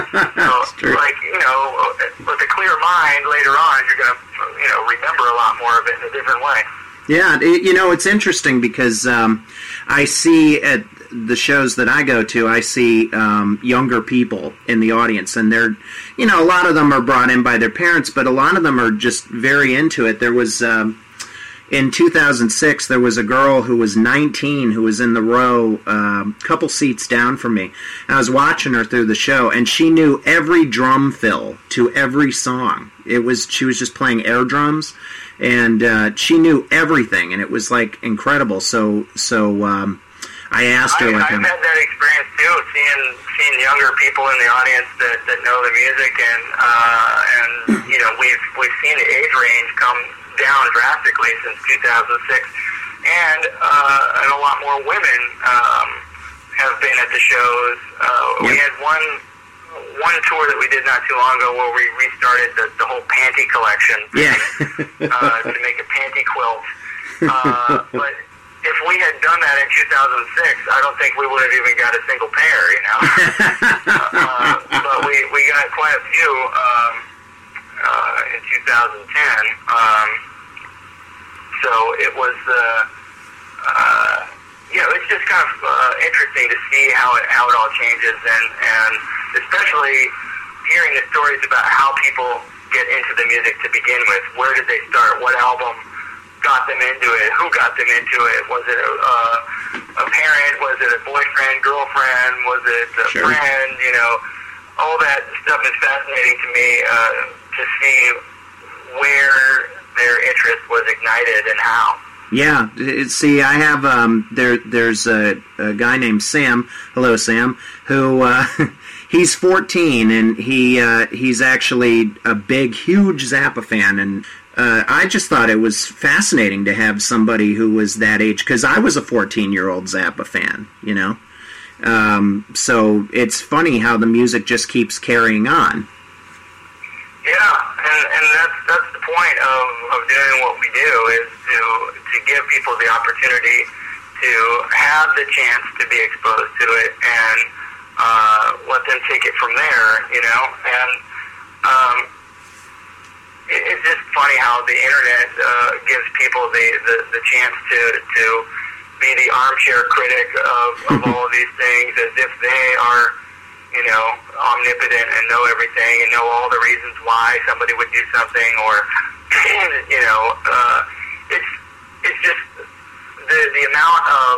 So, like, you know, with a clear mind, later on, you're going to, you know, remember a lot more of it in a different way. Yeah, it, you know, it's interesting because um, I see at the shows that I go to, I see um, younger people in the audience, and they're, you know, a lot of them are brought in by their parents, but a lot of them are just very into it. There was... Um, In two thousand six, there was a girl who was nineteen who was in the row a um, couple seats down from me. I was watching her through the show, and she knew every drum fill to every song. It was she was just playing air drums, and uh, she knew everything, and it was like incredible. So, so um, I asked her. I, like, I've had that experience too, seeing seeing younger people in the audience that, that know the music, and uh, and you know we've we've seen the age range come down drastically since two thousand six, and uh, and a lot more women um, have been at the shows. Uh, yep. We had one one tour that we did not too long ago where we restarted the, the whole panty collection, yeah, uh, to make a panty quilt. Uh, but if we had done that in two thousand six, I don't think we would have even got a single pair, you know. uh, but we we got quite a few. Um, Uh, in two thousand ten, um, so it was, uh, uh, you know, it's just kind of uh, interesting to see how it how it all changes, and and especially hearing the stories about how people get into the music to begin with. Where did they start? What album got them into it? Who got them into it? Was it a, uh, a parent? Was it a boyfriend, girlfriend? Was it a sure. friend? You know, all that stuff is fascinating to me. Uh, to see where their interest was ignited and how. Yeah, see, I have, um, there. there's a, a guy named Sam, hello Sam, who, uh, he's fourteen, and he uh, he's actually a big, huge Zappa fan, and uh, I just thought it was fascinating to have somebody who was that age, because I was a fourteen-year-old Zappa fan, you know? Um, so it's funny how the music just keeps carrying on. Yeah, and, and that's that's the point of, of doing what we do, is to to give people the opportunity to have the chance to be exposed to it, and uh, let them take it from there, you know. And um, it, it's just funny how the internet uh, gives people the, the, the chance to to be the armchair critic of, of all of these things, as if they are, you know, omnipotent and know everything and know all the reasons why somebody would do something, or, you know, uh, it's it's just the the amount of,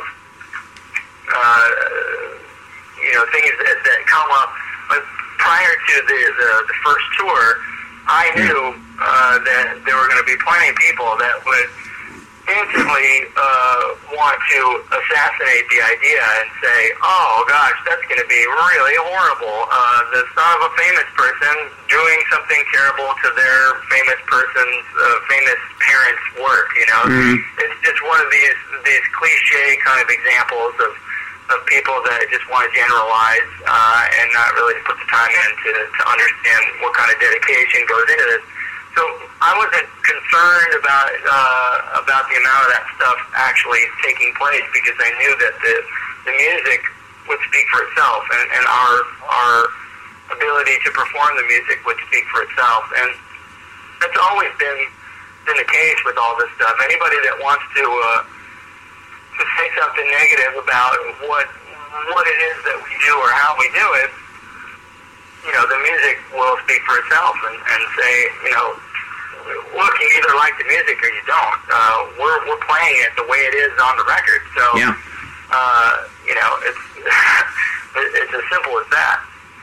uh, you know, things that, that come up. But prior to the, the, the first tour, I knew uh, that there were going to be plenty of people that would instinctively uh, want to assassinate the idea and say, oh, gosh, that's going to be really horrible. Uh, the son of a famous person doing something terrible to their famous person's, uh, famous parents' work, you know? Mm. It's just one of these, these cliche kind of examples of, of people that just want to generalize uh, and not really put the time in to, to understand what kind of dedication goes into this. So I wasn't concerned about uh, about the amount of that stuff actually taking place because I knew that the the music would speak for itself, and, and our our ability to perform the music would speak for itself. And that's always been been the case with all this stuff. Anybody that wants to uh, to say something negative about what what it is that we do or how we do it, you know, the music will speak for itself and, and say, you know, look, you either like the music or you don't. Uh, we're we're playing it the way it is on the record. So, yeah. uh, you know, it's it's as simple as that.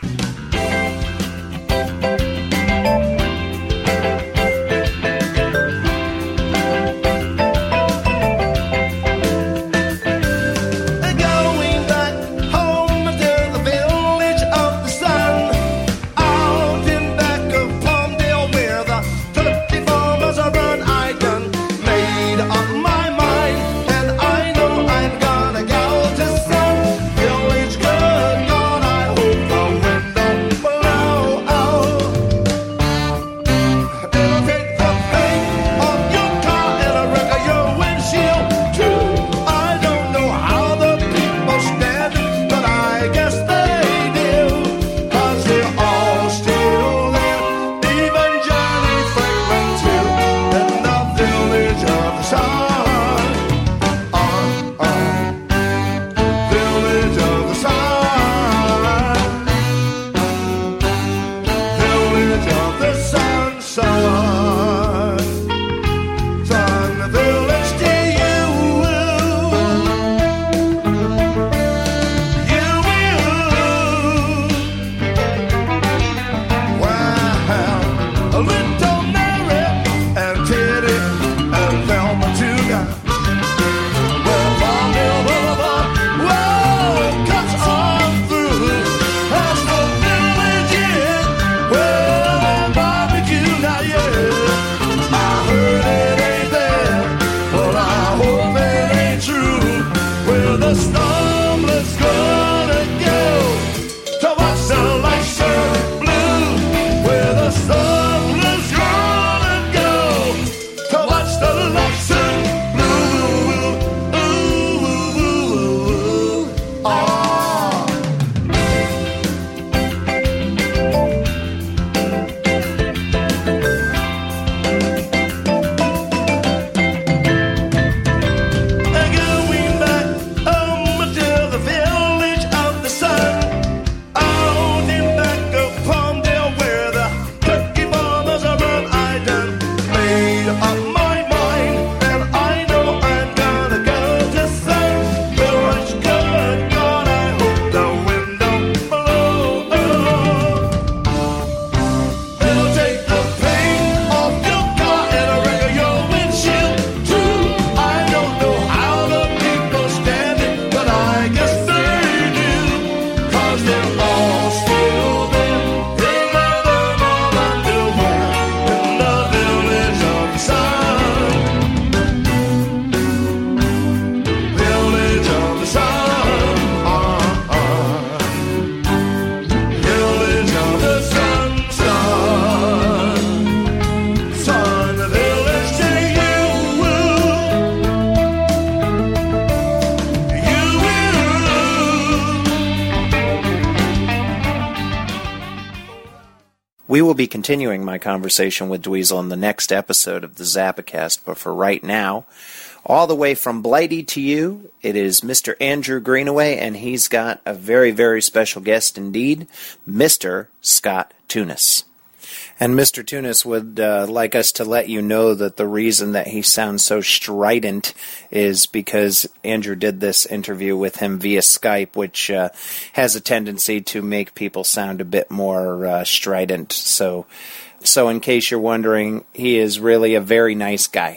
We will be continuing my conversation with Dweezil in the next episode of the Zappacast, but for right now, all the way from Blighty to you, it is Mister Andrew Greenaway, and he's got a very, very special guest indeed, Mister Scott Tunis. And Mister Tunis would uh, like us to let you know that the reason that he sounds so strident is because Andrew did this interview with him via Skype, which uh, has a tendency to make people sound a bit more uh, strident. So, so in case you're wondering, he is really a very nice guy.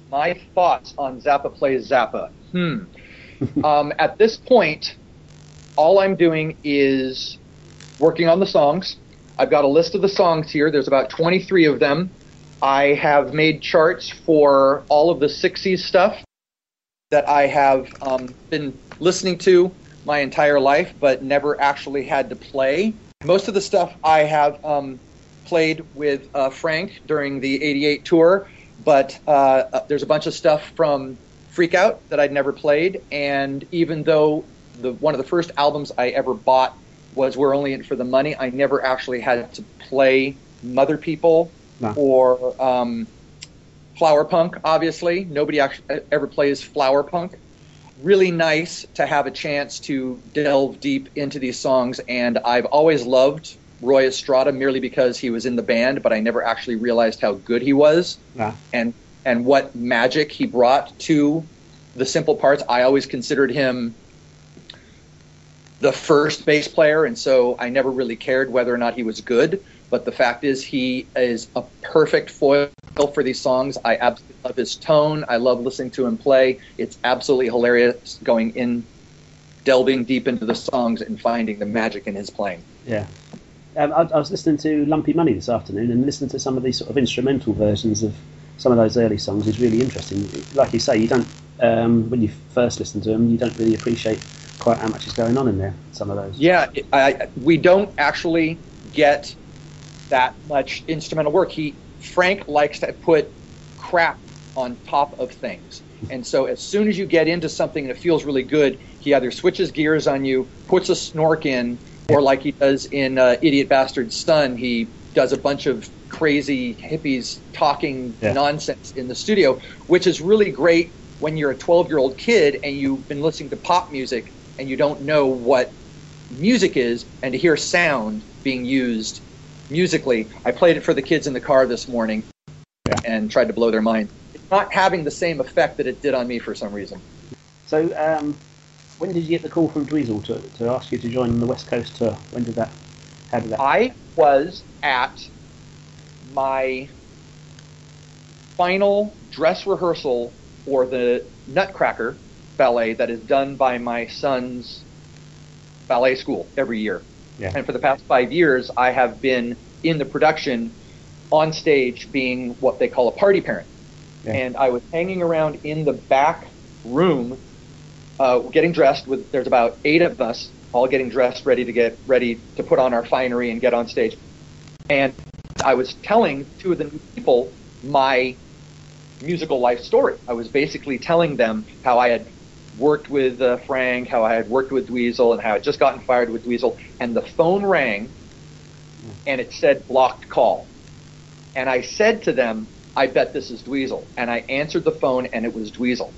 My thoughts on Zappa Plays Zappa. Hmm. um, at this point, all I'm doing is working on the songs. I've got a list of the songs here. There's about twenty-three of them. I have made charts for all of the sixties stuff that I have um, been listening to my entire life, but never actually had to play. Most of the stuff I have um, played with uh, Frank during the eighty-eight tour, but uh, there's a bunch of stuff from Freak Out that I'd never played, and even though the one of the first albums I ever bought was We're Only In It For The Money, I never actually had to play Mother People no. or um, Flower Punk, obviously. Nobody actually ever plays Flower Punk. Really nice to have a chance to delve deep into these songs, and I've always loved Roy Estrada merely because he was in the band, but I never actually realized how good he was no. and and what magic he brought to the simple parts. I always considered him the first bass player, and so I never really cared whether or not he was good. But the fact is, he is a perfect foil for these songs. I absolutely love his tone. I love listening to him play. It's absolutely hilarious going in, delving deep into the songs and finding the magic in his playing. Yeah. Um, I, I was listening to Lumpy Money this afternoon, and listening to some of these sort of instrumental versions of some of those early songs is really interesting. Like you say, you don't um, when you first listen to them, you don't really appreciate quite how much is going on in there. Some of those. Yeah, I, we don't actually get that much instrumental work. He Frank likes to put crap on top of things, and so as soon as you get into something and it feels really good, he either switches gears on you, puts a snork in, or like he does in uh, Idiot Bastard Son, he does a bunch of crazy hippies talking yeah. nonsense in the studio, which is really great when you're a twelve-year-old kid and you've been listening to pop music and you don't know what music is, and to hear sound being used musically. I played it for the kids in the car this morning yeah. and tried to blow their mind. It's not having the same effect that it did on me for some reason. So, um, when did you get the call from Dweezil to, to ask you to join the West Coast tour? When did that, how did that I was at my final dress rehearsal for the Nutcracker ballet that is done by my son's ballet school every year. Yeah. And for the past five years, I have been in the production on stage being what they call a party parent. Yeah. And I was hanging around in the back room uh, getting dressed with, there's about eight of us all getting dressed, ready to get ready to put on our finery and get on stage. And I was telling two of the new people my musical life story. I was basically telling them how I had worked with uh, Frank, how I had worked with Dweezil, and how I had just gotten fired with Dweezil. And the phone rang, and it said blocked call. And I said to them, I bet this is Dweezil. And I answered the phone, and it was Dweezil.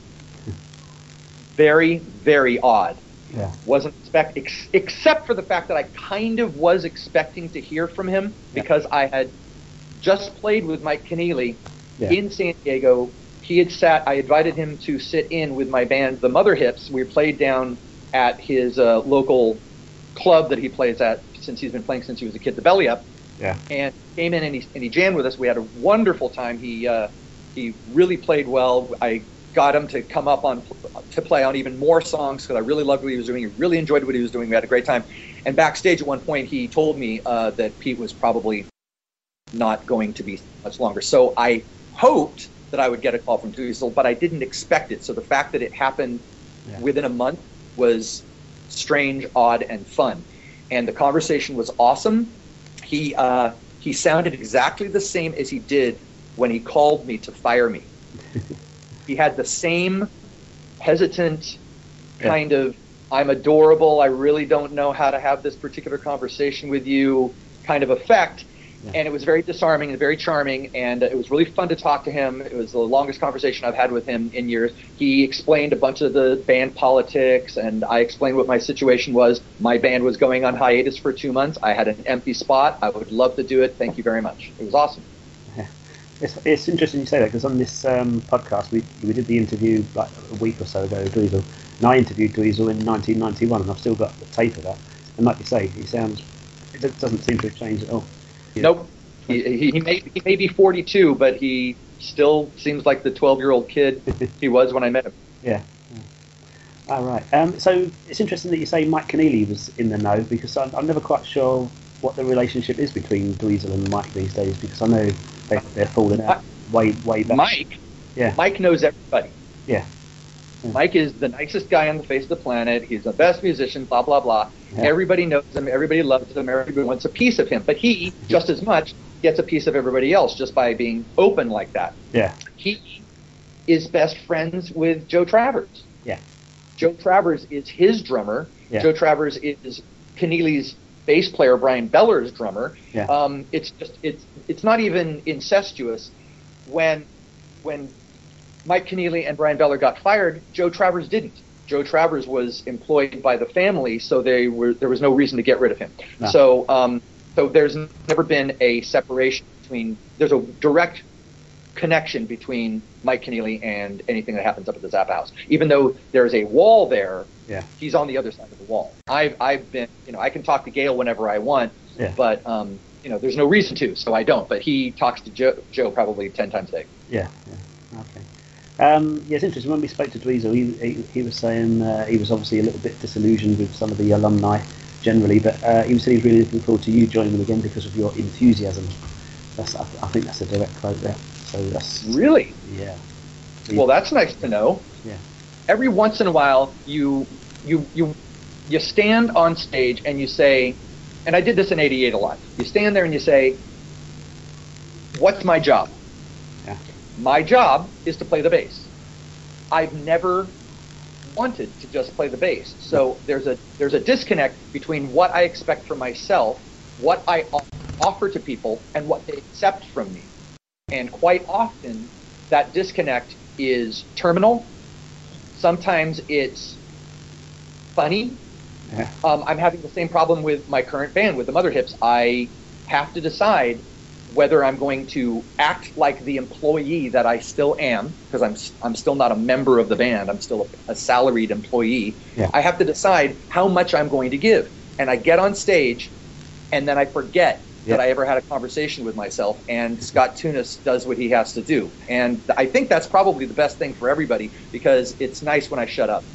Very, very odd. Yeah. Wasn't expect ex- except for the fact that I kind of was expecting to hear from him yeah. because I had just played with Mike Keneally yeah. in San Diego. He had sat, I invited him to sit in with my band, the Mother Hips. We played down at his uh, local club that he plays at since he's been playing since he was a kid, the Belly Up. Yeah. And came in and he, and he jammed with us. We had a wonderful time. He uh, he really played well. I got him to come up on to play on even more songs because I really loved what he was doing. He really enjoyed what he was doing. We had a great time. And backstage at one point, he told me uh, that Pete was probably not going to be much longer. So I hoped that I would get a call from Dweezil, but I didn't expect it. So the fact that it happened yeah. within a month was strange, odd, and fun. And the conversation was awesome. He uh, he sounded exactly the same as he did when he called me to fire me. He had the same hesitant kind yeah. of, I'm adorable, I really don't know how to have this particular conversation with you kind of effect. Yeah. And it was very disarming and very charming, and it was really fun to talk to him. It was the longest conversation I've had with him in years. He explained a bunch of the band politics, and I explained what my situation was. My band was going on hiatus for two months. I had an empty spot. I would love to do it. Thank you very much. It was awesome. Yeah. It's, it's interesting you say that, because on this um, podcast, we we did the interview like a week or so ago with Dweezil, and I interviewed Dweezil in nineteen ninety-one, and I've still got the tape of that. And like you say, he sounds, it doesn't seem to have changed at all. Yeah. Nope. He, he, he, may, he may be forty-two, but he still seems like the twelve-year-old kid he was when I met him. Yeah. yeah. All right. Um, so it's interesting that you say Mike Keneally was in the know, because I'm, I'm never quite sure what the relationship is between Dweezil and Mike these days, because I know they, they're falling out way, way back. Mike, yeah. Mike knows everybody. Yeah. yeah. Mike is the nicest guy on the face of the planet. He's the best musician, blah, blah, blah. Yeah. Everybody knows him. Everybody loves him. Everybody wants a piece of him. But he, just as much, gets a piece of everybody else just by being open like that. Yeah. He is best friends with Joe Travers. Yeah. Joe Travers is his drummer. Yeah. Joe Travers is Keneally's bass player, Brian Beller's drummer. Yeah. Um, it's just it's it's not even incestuous. When when Mike Keneally and Brian Beller got fired, Joe Travers didn't. Joe Travers was employed by the family, so they were there was no reason to get rid of him. No. So um, so there's never been a separation between. There's a direct connection between Mike Keneally and anything that happens up at the Zappa House. Even though there's a wall there, yeah. he's on the other side of the wall. I've I've been, you know, I can talk to Gail whenever I want, yeah. but um, you know, there's no reason to, so I don't. But he talks to Joe, Joe probably ten times a day. Yeah. yeah. Okay. Um, yeah, it's interesting. When we spoke to Dweezil, he, he, he was saying uh, he was obviously a little bit disillusioned with some of the alumni generally, but uh, he said he's really looking forward to you joining them again because of your enthusiasm. That's I, I think that's a direct quote there. So that's really, yeah. Well, that's nice to know. Yeah. Every once in a while, you you you you stand on stage and you say, and I did this in eighty-eight a lot. You stand there and you say, "What's my job?" Yeah. My job is to play the bass. I've never wanted to just play the bass. So there's a there's a disconnect between what I expect from myself, what I offer to people, and what they accept from me. And quite often, that disconnect is terminal. Sometimes it's funny. Yeah. Um, I'm having the same problem with my current band, with the Mother Hips. I have to decide whether I'm going to act like the employee that I still am, because I'm I'm still not a member of the band. I'm still a, a salaried employee. Yeah. I have to decide how much I'm going to give. And I get on stage, and then I forget Yeah. that I ever had a conversation with myself, and Scott Tunis does what he has to do. And I think that's probably the best thing for everybody, because it's nice when I shut up.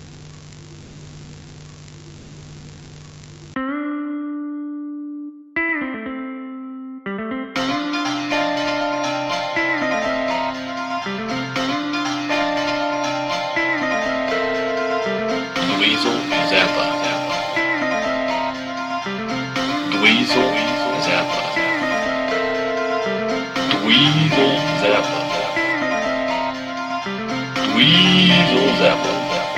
Dweezil Zappa. Dweezil Zappa. Dweezil Zappa. Dweezil Zappa.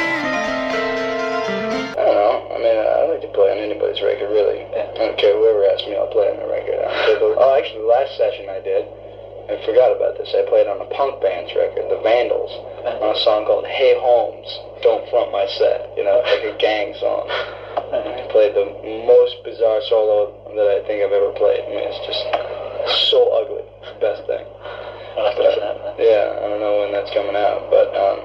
I don't know. I mean, I like to play on anybody's record, really. I don't care whoever asks me, I'll play on their record. Oh, actually, the last session I did, I forgot about this. I played on a punk band's record, The Vandals, on a song called Hey Holmes, Don't Front My Set, you know, like a gang song. I played the most bizarre solo that I think I've ever played. I mean, it's just so ugly. It's the best thing. I'll have to listen to that. Yeah, I don't know when that's coming out, but um,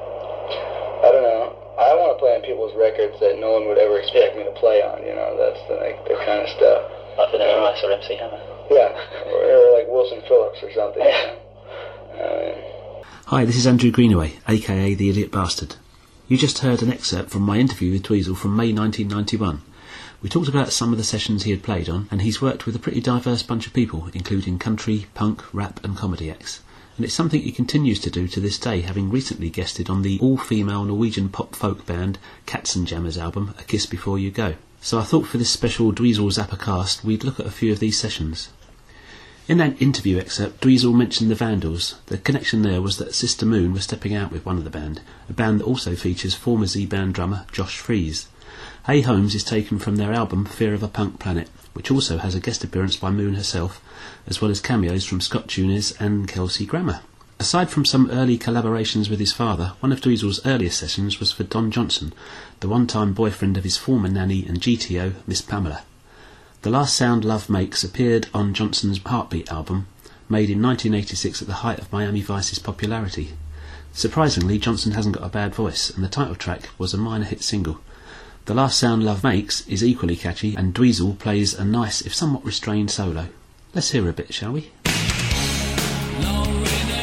I don't know. I want to play on people's records that no one would ever expect me to play on, you know, that's the, like, the kind of stuff. Like Vanilla Ice or M C Hammer. Yeah, or, or like Wilson Phillips or something. You know? I mean, Hi, this is Andrew Greenaway, aka The Idiot Bastard. You just heard an excerpt from my interview with Dweezil from May nineteen ninety-one. We talked about some of the sessions he had played on, and he's worked with a pretty diverse bunch of people, including country, punk, rap and comedy acts. And it's something he continues to do to this day, having recently guested on the all-female Norwegian pop-folk band Katzenjammer's album, A Kiss Before You Go. So I thought for this special Dweezil Zappa cast, we'd look at a few of these sessions. In that interview excerpt, Dweezil mentioned the Vandals. The connection there was that Sister Moon was stepping out with one of the band, a band that also features former Z-Band drummer Josh Freese. Hey Holmes is taken from their album Fear of a Punk Planet, which also has a guest appearance by Moon herself, as well as cameos from Scott Tunis and Kelsey Grammer. Aside from some early collaborations with his father, one of Dweezil's earliest sessions was for Don Johnson, the one-time boyfriend of his former nanny and G T O, Miss Pamela. The Last Sound Love Makes appeared on Johnson's Heartbeat album, made in nineteen eighty-six at the height of Miami Vice's popularity. Surprisingly, Johnson hasn't got a bad voice, and the title track was a minor hit single. The Last Sound Love Makes is equally catchy, and Dweezil plays a nice, if somewhat restrained solo. Let's hear a bit, shall we? Lonely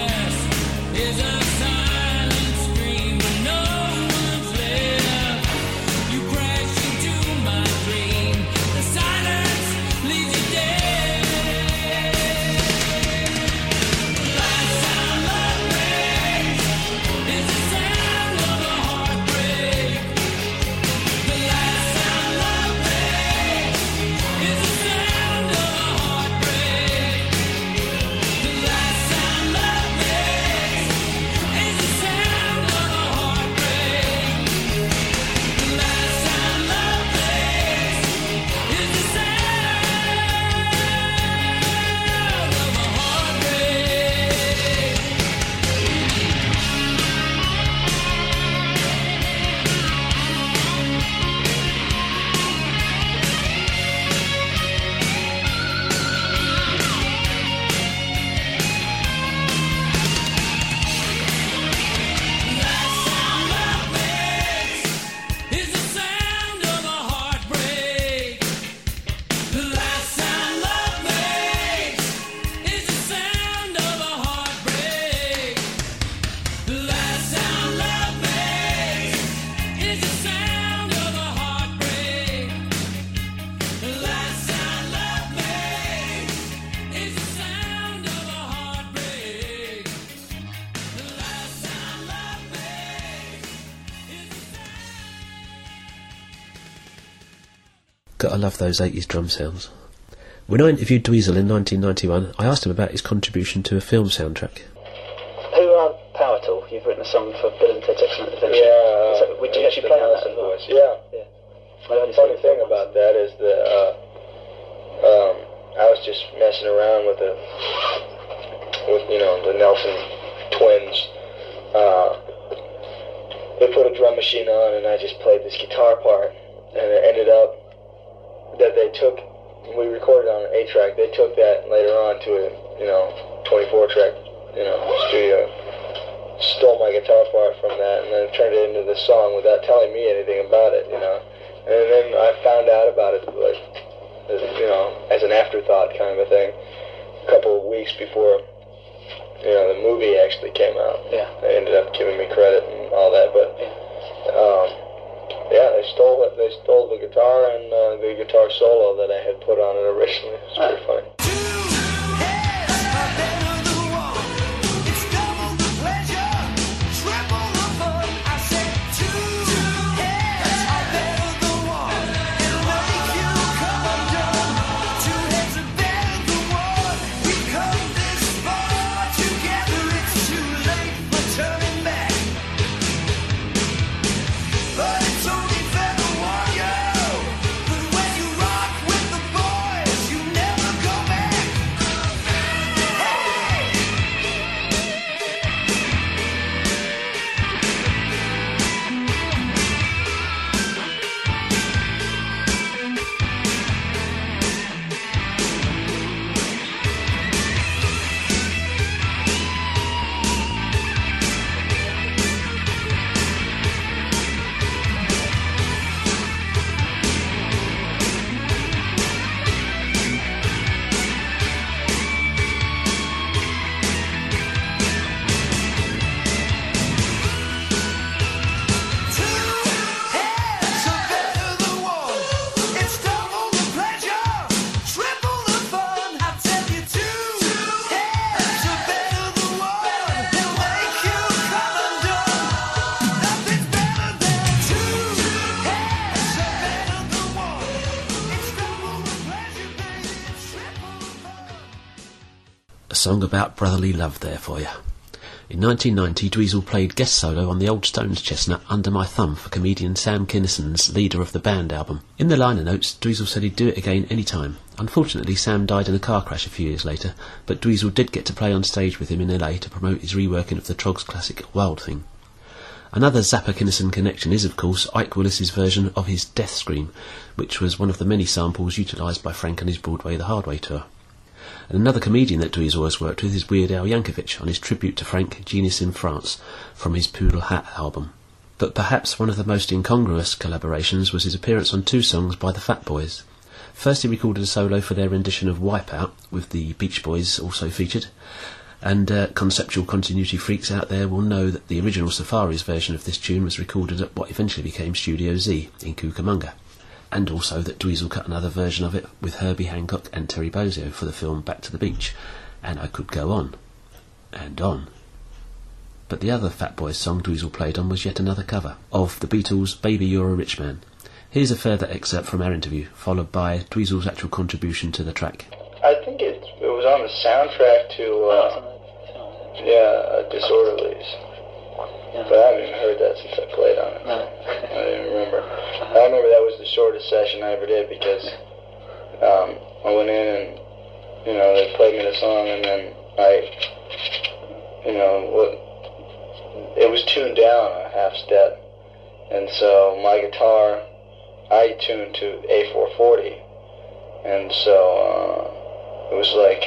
Gotta love those eighties drum sounds. When I interviewed Dweezil in nineteen ninety-one, I asked him about his contribution to a film soundtrack. Who are Power Tool? You've written a song for Bill and Ted's Excellent Adventure. Yeah. So, would you actually play on that as well? Voice. Yeah. Yeah. The funny thing about that is that uh, um, I was just messing around with the, with you know, the Nelson twins. Uh, they put a drum machine on, and I just played this guitar part, and it ended up that they took. We recorded on an eight track. They took that later on to a, you know, twenty-four track, you know, studio. Stole my guitar part from that, and then turned it into this song without telling me anything about it, you know. And then I found out about it, like, you know, as an afterthought kind of a thing, a couple of weeks before, you know, the movie actually came out. Yeah. They ended up giving me credit and all that, but, um, yeah, they stole it. They stole the guitar and uh, the guitar solo that I had put on it originally. It's pretty funny. Song about brotherly love there for you. In nineteen ninety, Dweezil played guest solo on the Old Stones chestnut Under My Thumb for comedian Sam Kinnison's Leader of the Band album. In the liner notes, Dweezil said he'd do it again any time. Unfortunately, Sam died in a car crash a few years later, but Dweezil did get to play on stage with him in L A to promote his reworking of the Troggs classic Wild Thing. Another Zappa Kinnison connection is, of course, Ike Willis's version of his Death Scream, which was one of the many samples utilised by Frank on his Broadway The Hard Way tour. And another comedian that Dweezil has worked with is Weird Al Yankovic on his tribute to Frank, Genius in France, from his Poodle Hat album. But perhaps one of the most incongruous collaborations was his appearance on two songs by the Fat Boys. First he recorded a solo for their rendition of Wipeout, with the Beach Boys also featured, and uh, conceptual continuity freaks out there will know that the original Safaris version of this tune was recorded at what eventually became Studio Z in Cucamonga, and also that Dweezil cut another version of it with Herbie Hancock and Terry Bozzio for the film Back to the Beach, and I could go on, and on. But the other Fat Boys song Dweezil played on was yet another cover, of the Beatles' Baby You're a Rich Man. Here's a further excerpt from our interview, followed by Dweezil's actual contribution to the track. I think it, it was on the soundtrack to, uh, yeah, uh, Disorderlies. Yeah. But I haven't even heard that since I played on it. No. I don't even remember. I remember that was the shortest session I ever did because um, I went in and, you know, they played me the song and then I, you know, what, it was tuned down a half step. And so my guitar, I tuned to A four forty. And so uh, it was like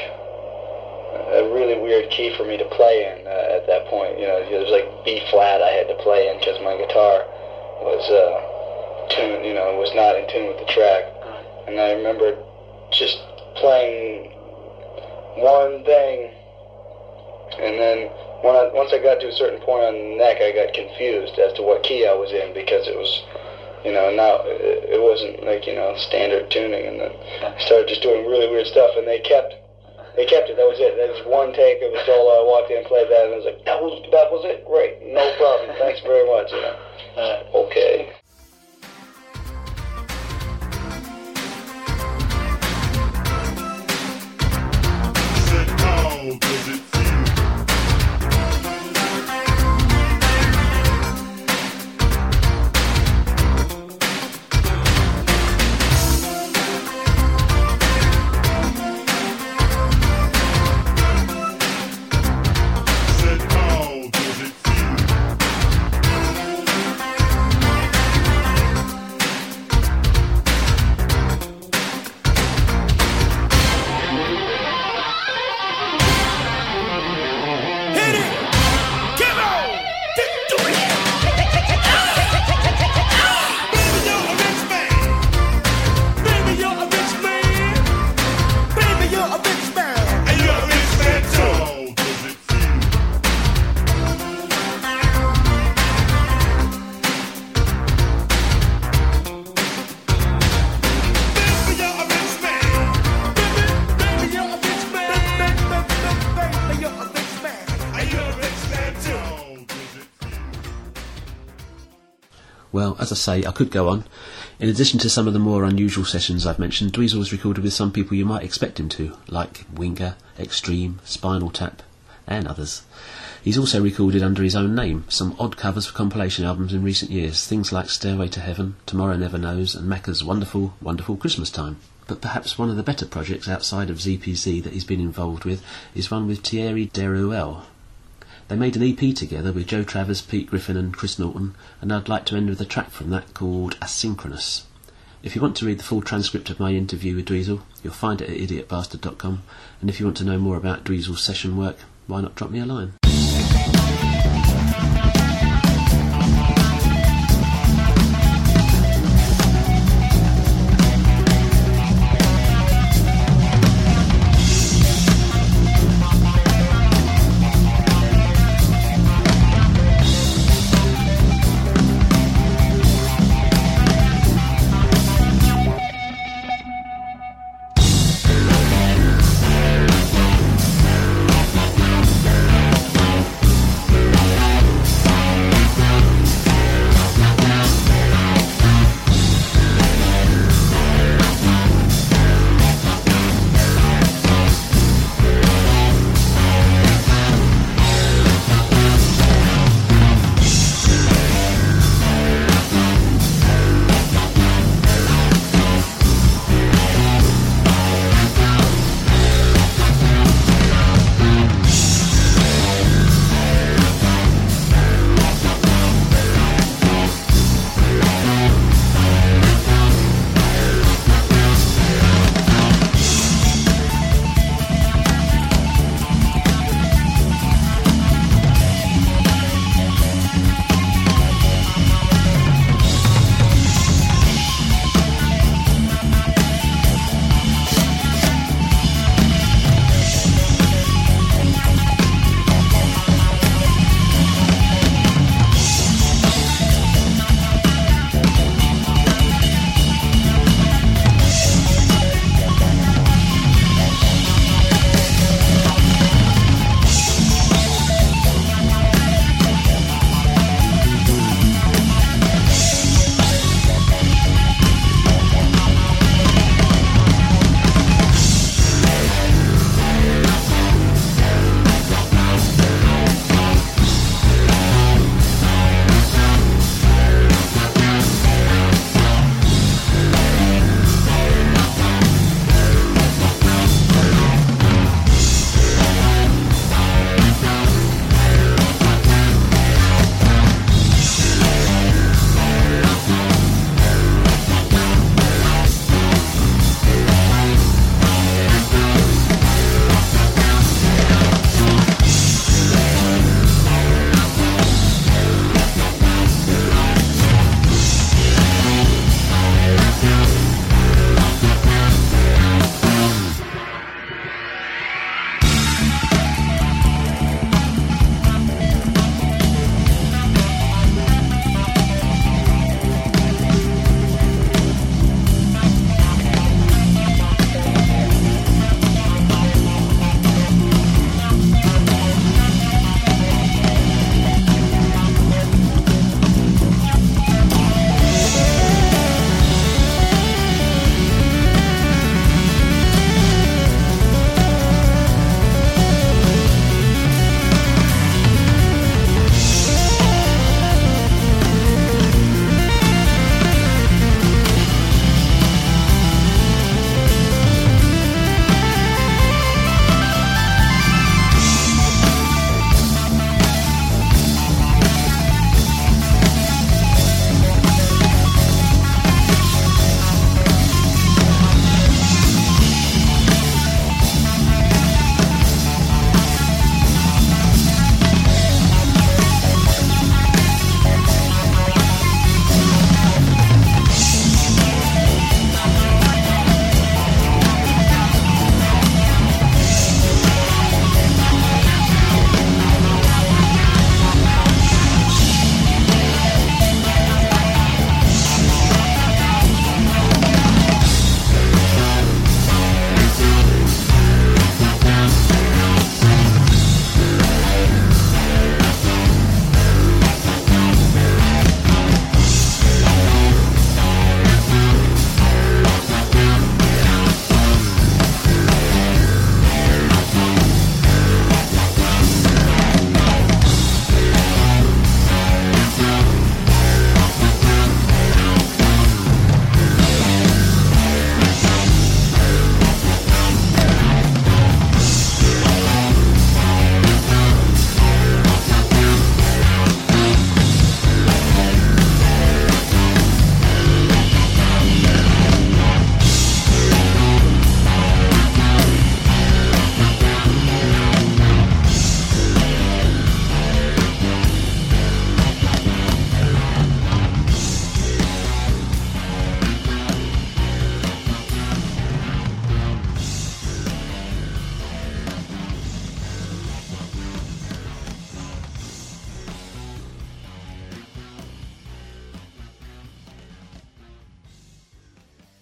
a really weird key for me to play in uh, at that point. You know, it was like B flat I had to play in because my guitar was uh, tuned, you know, was not in tune with the track. And I remember just playing one thing, and then when I, once I got to a certain point on the neck, I got confused as to what key I was in because it was, you know, now it, it wasn't like, you know, standard tuning, and then I started just doing really weird stuff, and they kept. They kept it. That was it. That was one take of a solo. I walked in and played that, and I was like, that was that was it. Great. No problem. Thanks very much. You know. Uh, okay. Well, as I say, I could go on. In addition to some of the more unusual sessions I've mentioned, Dweezil was recorded with some people you might expect him to, like Winger, Extreme, Spinal Tap, and others. He's also recorded under his own name some odd covers for compilation albums in recent years, things like Stairway to Heaven, Tomorrow Never Knows, and Macca's Wonderful, Wonderful Christmas Time. But perhaps one of the better projects outside of Z P Z that he's been involved with is one with Thierry Deruel. They made an E P together with Joe Travers, Pete Griffin and Chris Norton, and I'd like to end with a track from that called Asynchronous. If you want to read the full transcript of my interview with Dweezil, you'll find it at idiot bastard dot com, and if you want to know more about Dweezil's session work, why not drop me a line?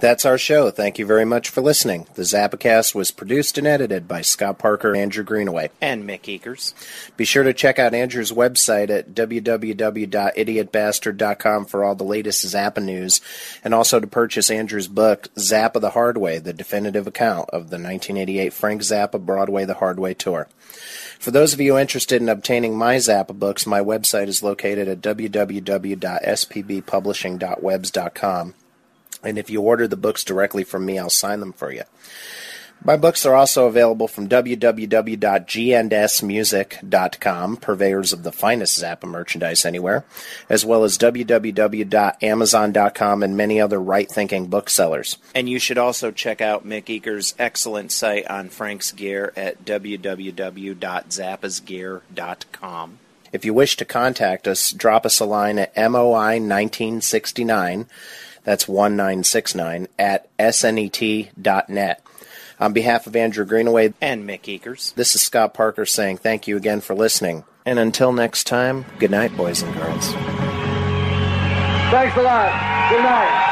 That's our show. Thank you very much for listening. The Zappacast was produced and edited by Scott Parker, Andrew Greenaway, and Mick Eakers. Be sure to check out Andrew's website at w w w dot idiot bastard dot com for all the latest Zappa news, and also to purchase Andrew's book, Zappa the Hard Way, the definitive account of the nineteen eighty-eight Frank Zappa Broadway the Hard Way tour. For those of you interested in obtaining my Zappa books, my website is located at w w w dot s p b publishing dot webs dot com. And if you order the books directly from me, I'll sign them for you. My books are also available from w w w dot g and s music dot com, purveyors of the finest Zappa merchandise anywhere, as well as w w w dot amazon dot com and many other right-thinking booksellers. And you should also check out Mick Eakers' excellent site on Frank's gear at w w w dot zappas gear dot com. If you wish to contact us, drop us a line at M O I nineteen sixty-nine, that's one nine six nine, at S N E T dot net. On behalf of Andrew Greenaway and Mick Eakers, this is Scott Parker saying thank you again for listening. And until next time, good night, boys and girls. Thanks a lot. Good night.